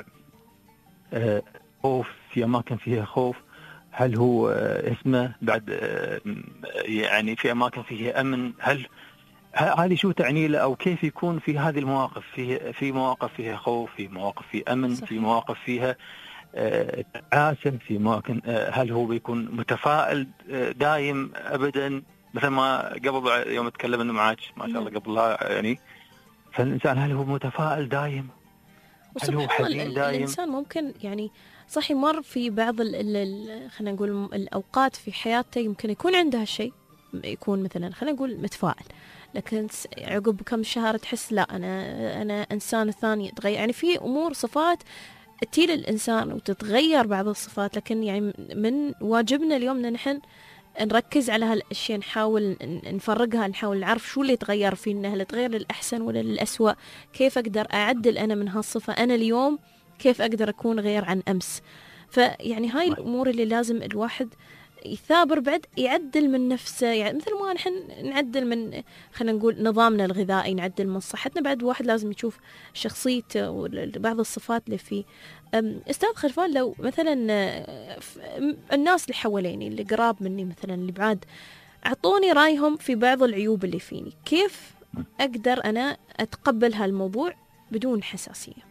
خوف في أماكن فيها خوف، هل هو اسمه بعد يعني في أماكن فيها أمن، هل هذه شو تعني له، أو كيف يكون في هذه المواقف، في مواقف فيها خوف، في مواقف فيها أمن، صحيح. في مواقف فيها تعاسة، في مواقف هل هو بيكون متفائل دايم أبدا، مثل ما قبل يوم تكلمنا معك ما شاء الله قبلها يعني. فالإنسان هل هو متفائل دايم؟ هل هو حزين دايم؟ الإنسان ممكن يعني صح يمر في بعض خلينا نقول الأوقات في حياته يمكن يكون عنده هالشيء، يكون مثلا خلينا نقول متفائل، لكن عقب كم شهر تحس لا أنا إنسان ثاني تغير. يعني في أمور صفات تيل الإنسان وتتغير بعض الصفات، لكن يعني من واجبنا اليوم إن نحن نركز على هالأشياء، نحاول نفرقها، نحاول نعرف شو اللي تغير فينا، هل تغير للأحسن ولا للأسوأ، كيف أقدر أعدل أنا من هالصفة، أنا اليوم كيف أقدر أكون غير عن أمس. فيعني هاي الأمور اللي لازم الواحد يثابر بعد يعدل من نفسه، يعني مثل ما نحن نعدل من خلينا نقول نظامنا الغذائي، نعدل من صحتنا، بعد واحد لازم يشوف شخصيته وبعض الصفات اللي فيه. أستاذ خلفان، لو مثلا الناس اللي حواليني اللي قراب مني مثلا اللي بعاد أعطوني رأيهم في بعض العيوب اللي فيني، كيف أقدر أنا أتقبل هالموضوع بدون حساسية؟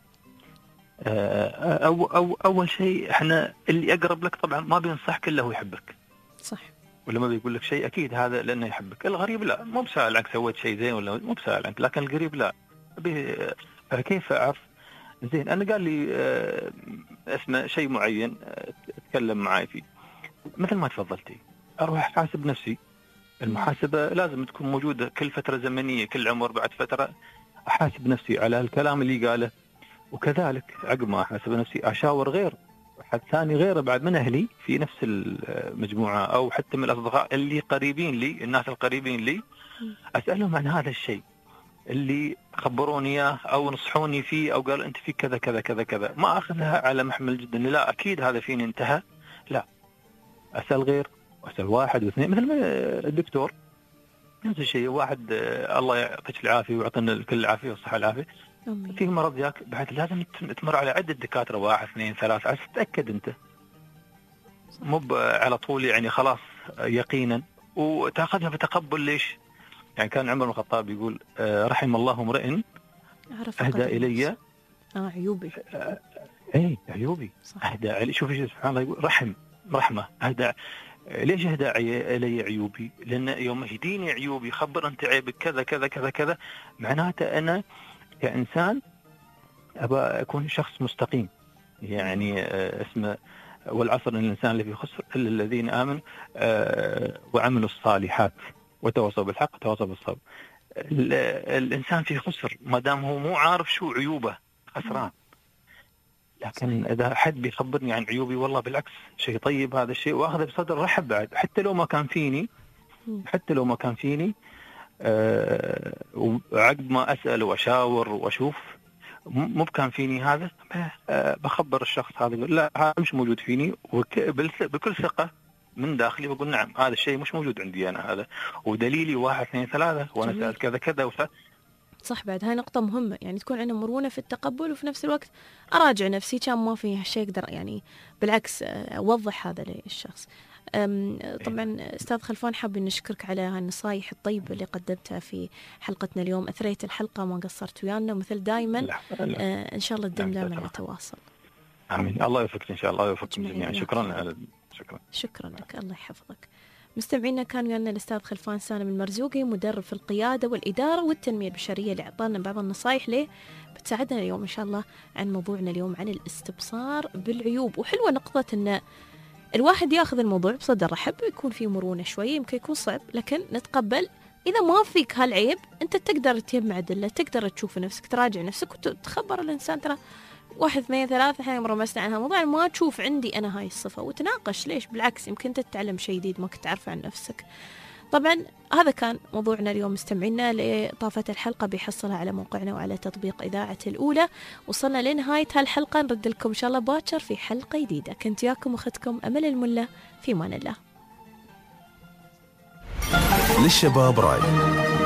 أول شيء إحنا اللي أقرب لك طبعا ما بينصحك إلا هو يحبك، صح، ولا ما بيقول لك شيء أكيد هذا لأنه يحبك. الغريب لا، مو بسائل عنك سويت شيء زين ولا مو بسائل عنك، لكن القريب لا. كيف أعرف؟ زين أنا قال لي اسمه شيء معين أتكلم معي فيه، مثل ما تفضلتي أروح أحاسب نفسي. المحاسبة لازم تكون موجودة كل فترة زمنية، كل عمر بعد فترة أحاسب نفسي على الكلام اللي قاله، وكذلك عقب ما أحاسب نفسي أشاور غير حد ثاني غيره بعد من أهلي في نفس المجموعة، أو حتى من الأصدقاء اللي قريبين لي، الناس القريبين لي، أسألهم عن هذا الشيء اللي خبروني إياه أو نصحوني فيه، أو قال أنت فيك كذا كذا كذا كذا. ما أخذها على محمل جدا لا أكيد هذا فيني انتهى، لا، أسأل غير، وأسأل واحد واثنين، مثل ما الدكتور نفس الشيء. واحد الله يعطيك العافية ويعطينا الكل العافية والصحة والعافية، في مرض ياك بعد لازم تمر على عدة دكاترة، 1 2 3 عشان تتأكد أنت، مو على طول يعني خلاص يقينا، وتأخذها بتقبل. ليش؟ يعني كان عمر بن الخطاب يقول رحم الله امرئ أهدى إلي عيوبي، اي عيوبي أهدى إلي. شوف سبحان الله يقول رحمة أهدى. ليش أهدى إلي عيوبي؟ لأن يوم يهديني عيوبي خبر أنت عيبك كذا كذا كذا كذا، معناته أنا كإنسان أبى أكون شخص مستقيم. يعني اسمه والعصر إن الإنسان اللي في خسر إلا الذين آمنوا وعملوا الصالحات وتواصوا بالحق وتواصوا بالصبر. الإنسان في خسر ما دام هو مو عارف شو عيوبه، خسران. لكن إذا حد بيخبرني عن عيوبي والله بالعكس شيء طيب هذا الشيء، وأخذه بصدر رحب بعد، حتى لو ما كان فيني وعقب ما أسأل وأشاور وأشوف مو كان فيني هذا، بخبر الشخص هذا يقول لا هذا مش موجود فيني، بكل ثقة من داخلي بقول نعم هذا الشيء مش موجود عندي أنا، هذا ودليلي 1 2 3 وأنا سألت كذا كذا صح. بعد هاي نقطة مهمة، يعني تكون عندنا مرونة في التقبل، وفي نفس الوقت أراجع نفسي كان ما في هالشيء أقدر يعني بالعكس أوضح هذا للشخص. طبعا أستاذ خلفان حابين نشكرك على هالنصايح الطيبة اللي قدمتها في حلقتنا اليوم. أثريت الحلقة ما قصرت ويانا مثل دائما. إن شاء الله الدم دائما نتواصل. آمين. الله يوفقك إن شاء الله، ويوفقكم جميعا. شكرا لك، الله يحفظك. مستمعينا كان ويانا الأستاذ خلفان سالم المرزوقي، مدرب في القيادة والإدارة والتنمية البشرية، اللي أعطانا بعض النصائح ليه بتساعدنا اليوم إن شاء الله عن موضوعنا اليوم عن الاستبصار بالعيوب. وحلوة نقطة أن الواحد ياخذ الموضوع بصدر رحب، يكون فيه مرونة شوي، يمكن يكون صعب لكن نتقبل. إذا ما فيك هالعيب أنت تقدر تجمع أدلة، تقدر تشوف نفسك، تراجع نفسك وتخبر الإنسان ترى 1 2 3 احنا رمزنا عن هالموضوع، ما تشوف عندي أنا هاي الصفة، وتناقش. ليش؟ بالعكس يمكن تتعلم شيء جديد ما كنت تعرفه عن نفسك. طبعا هذا كان موضوعنا اليوم. مستمعينا لإضافة الحلقة بيحصلها على موقعنا وعلى تطبيق إذاعة الأولى. وصلنا لنهاية هالحلقة، نرد لكم إن شاء الله باكر في حلقة جديدة. كنت ياكم أختكم أمل الملا، في أمان الله. للشباب راي.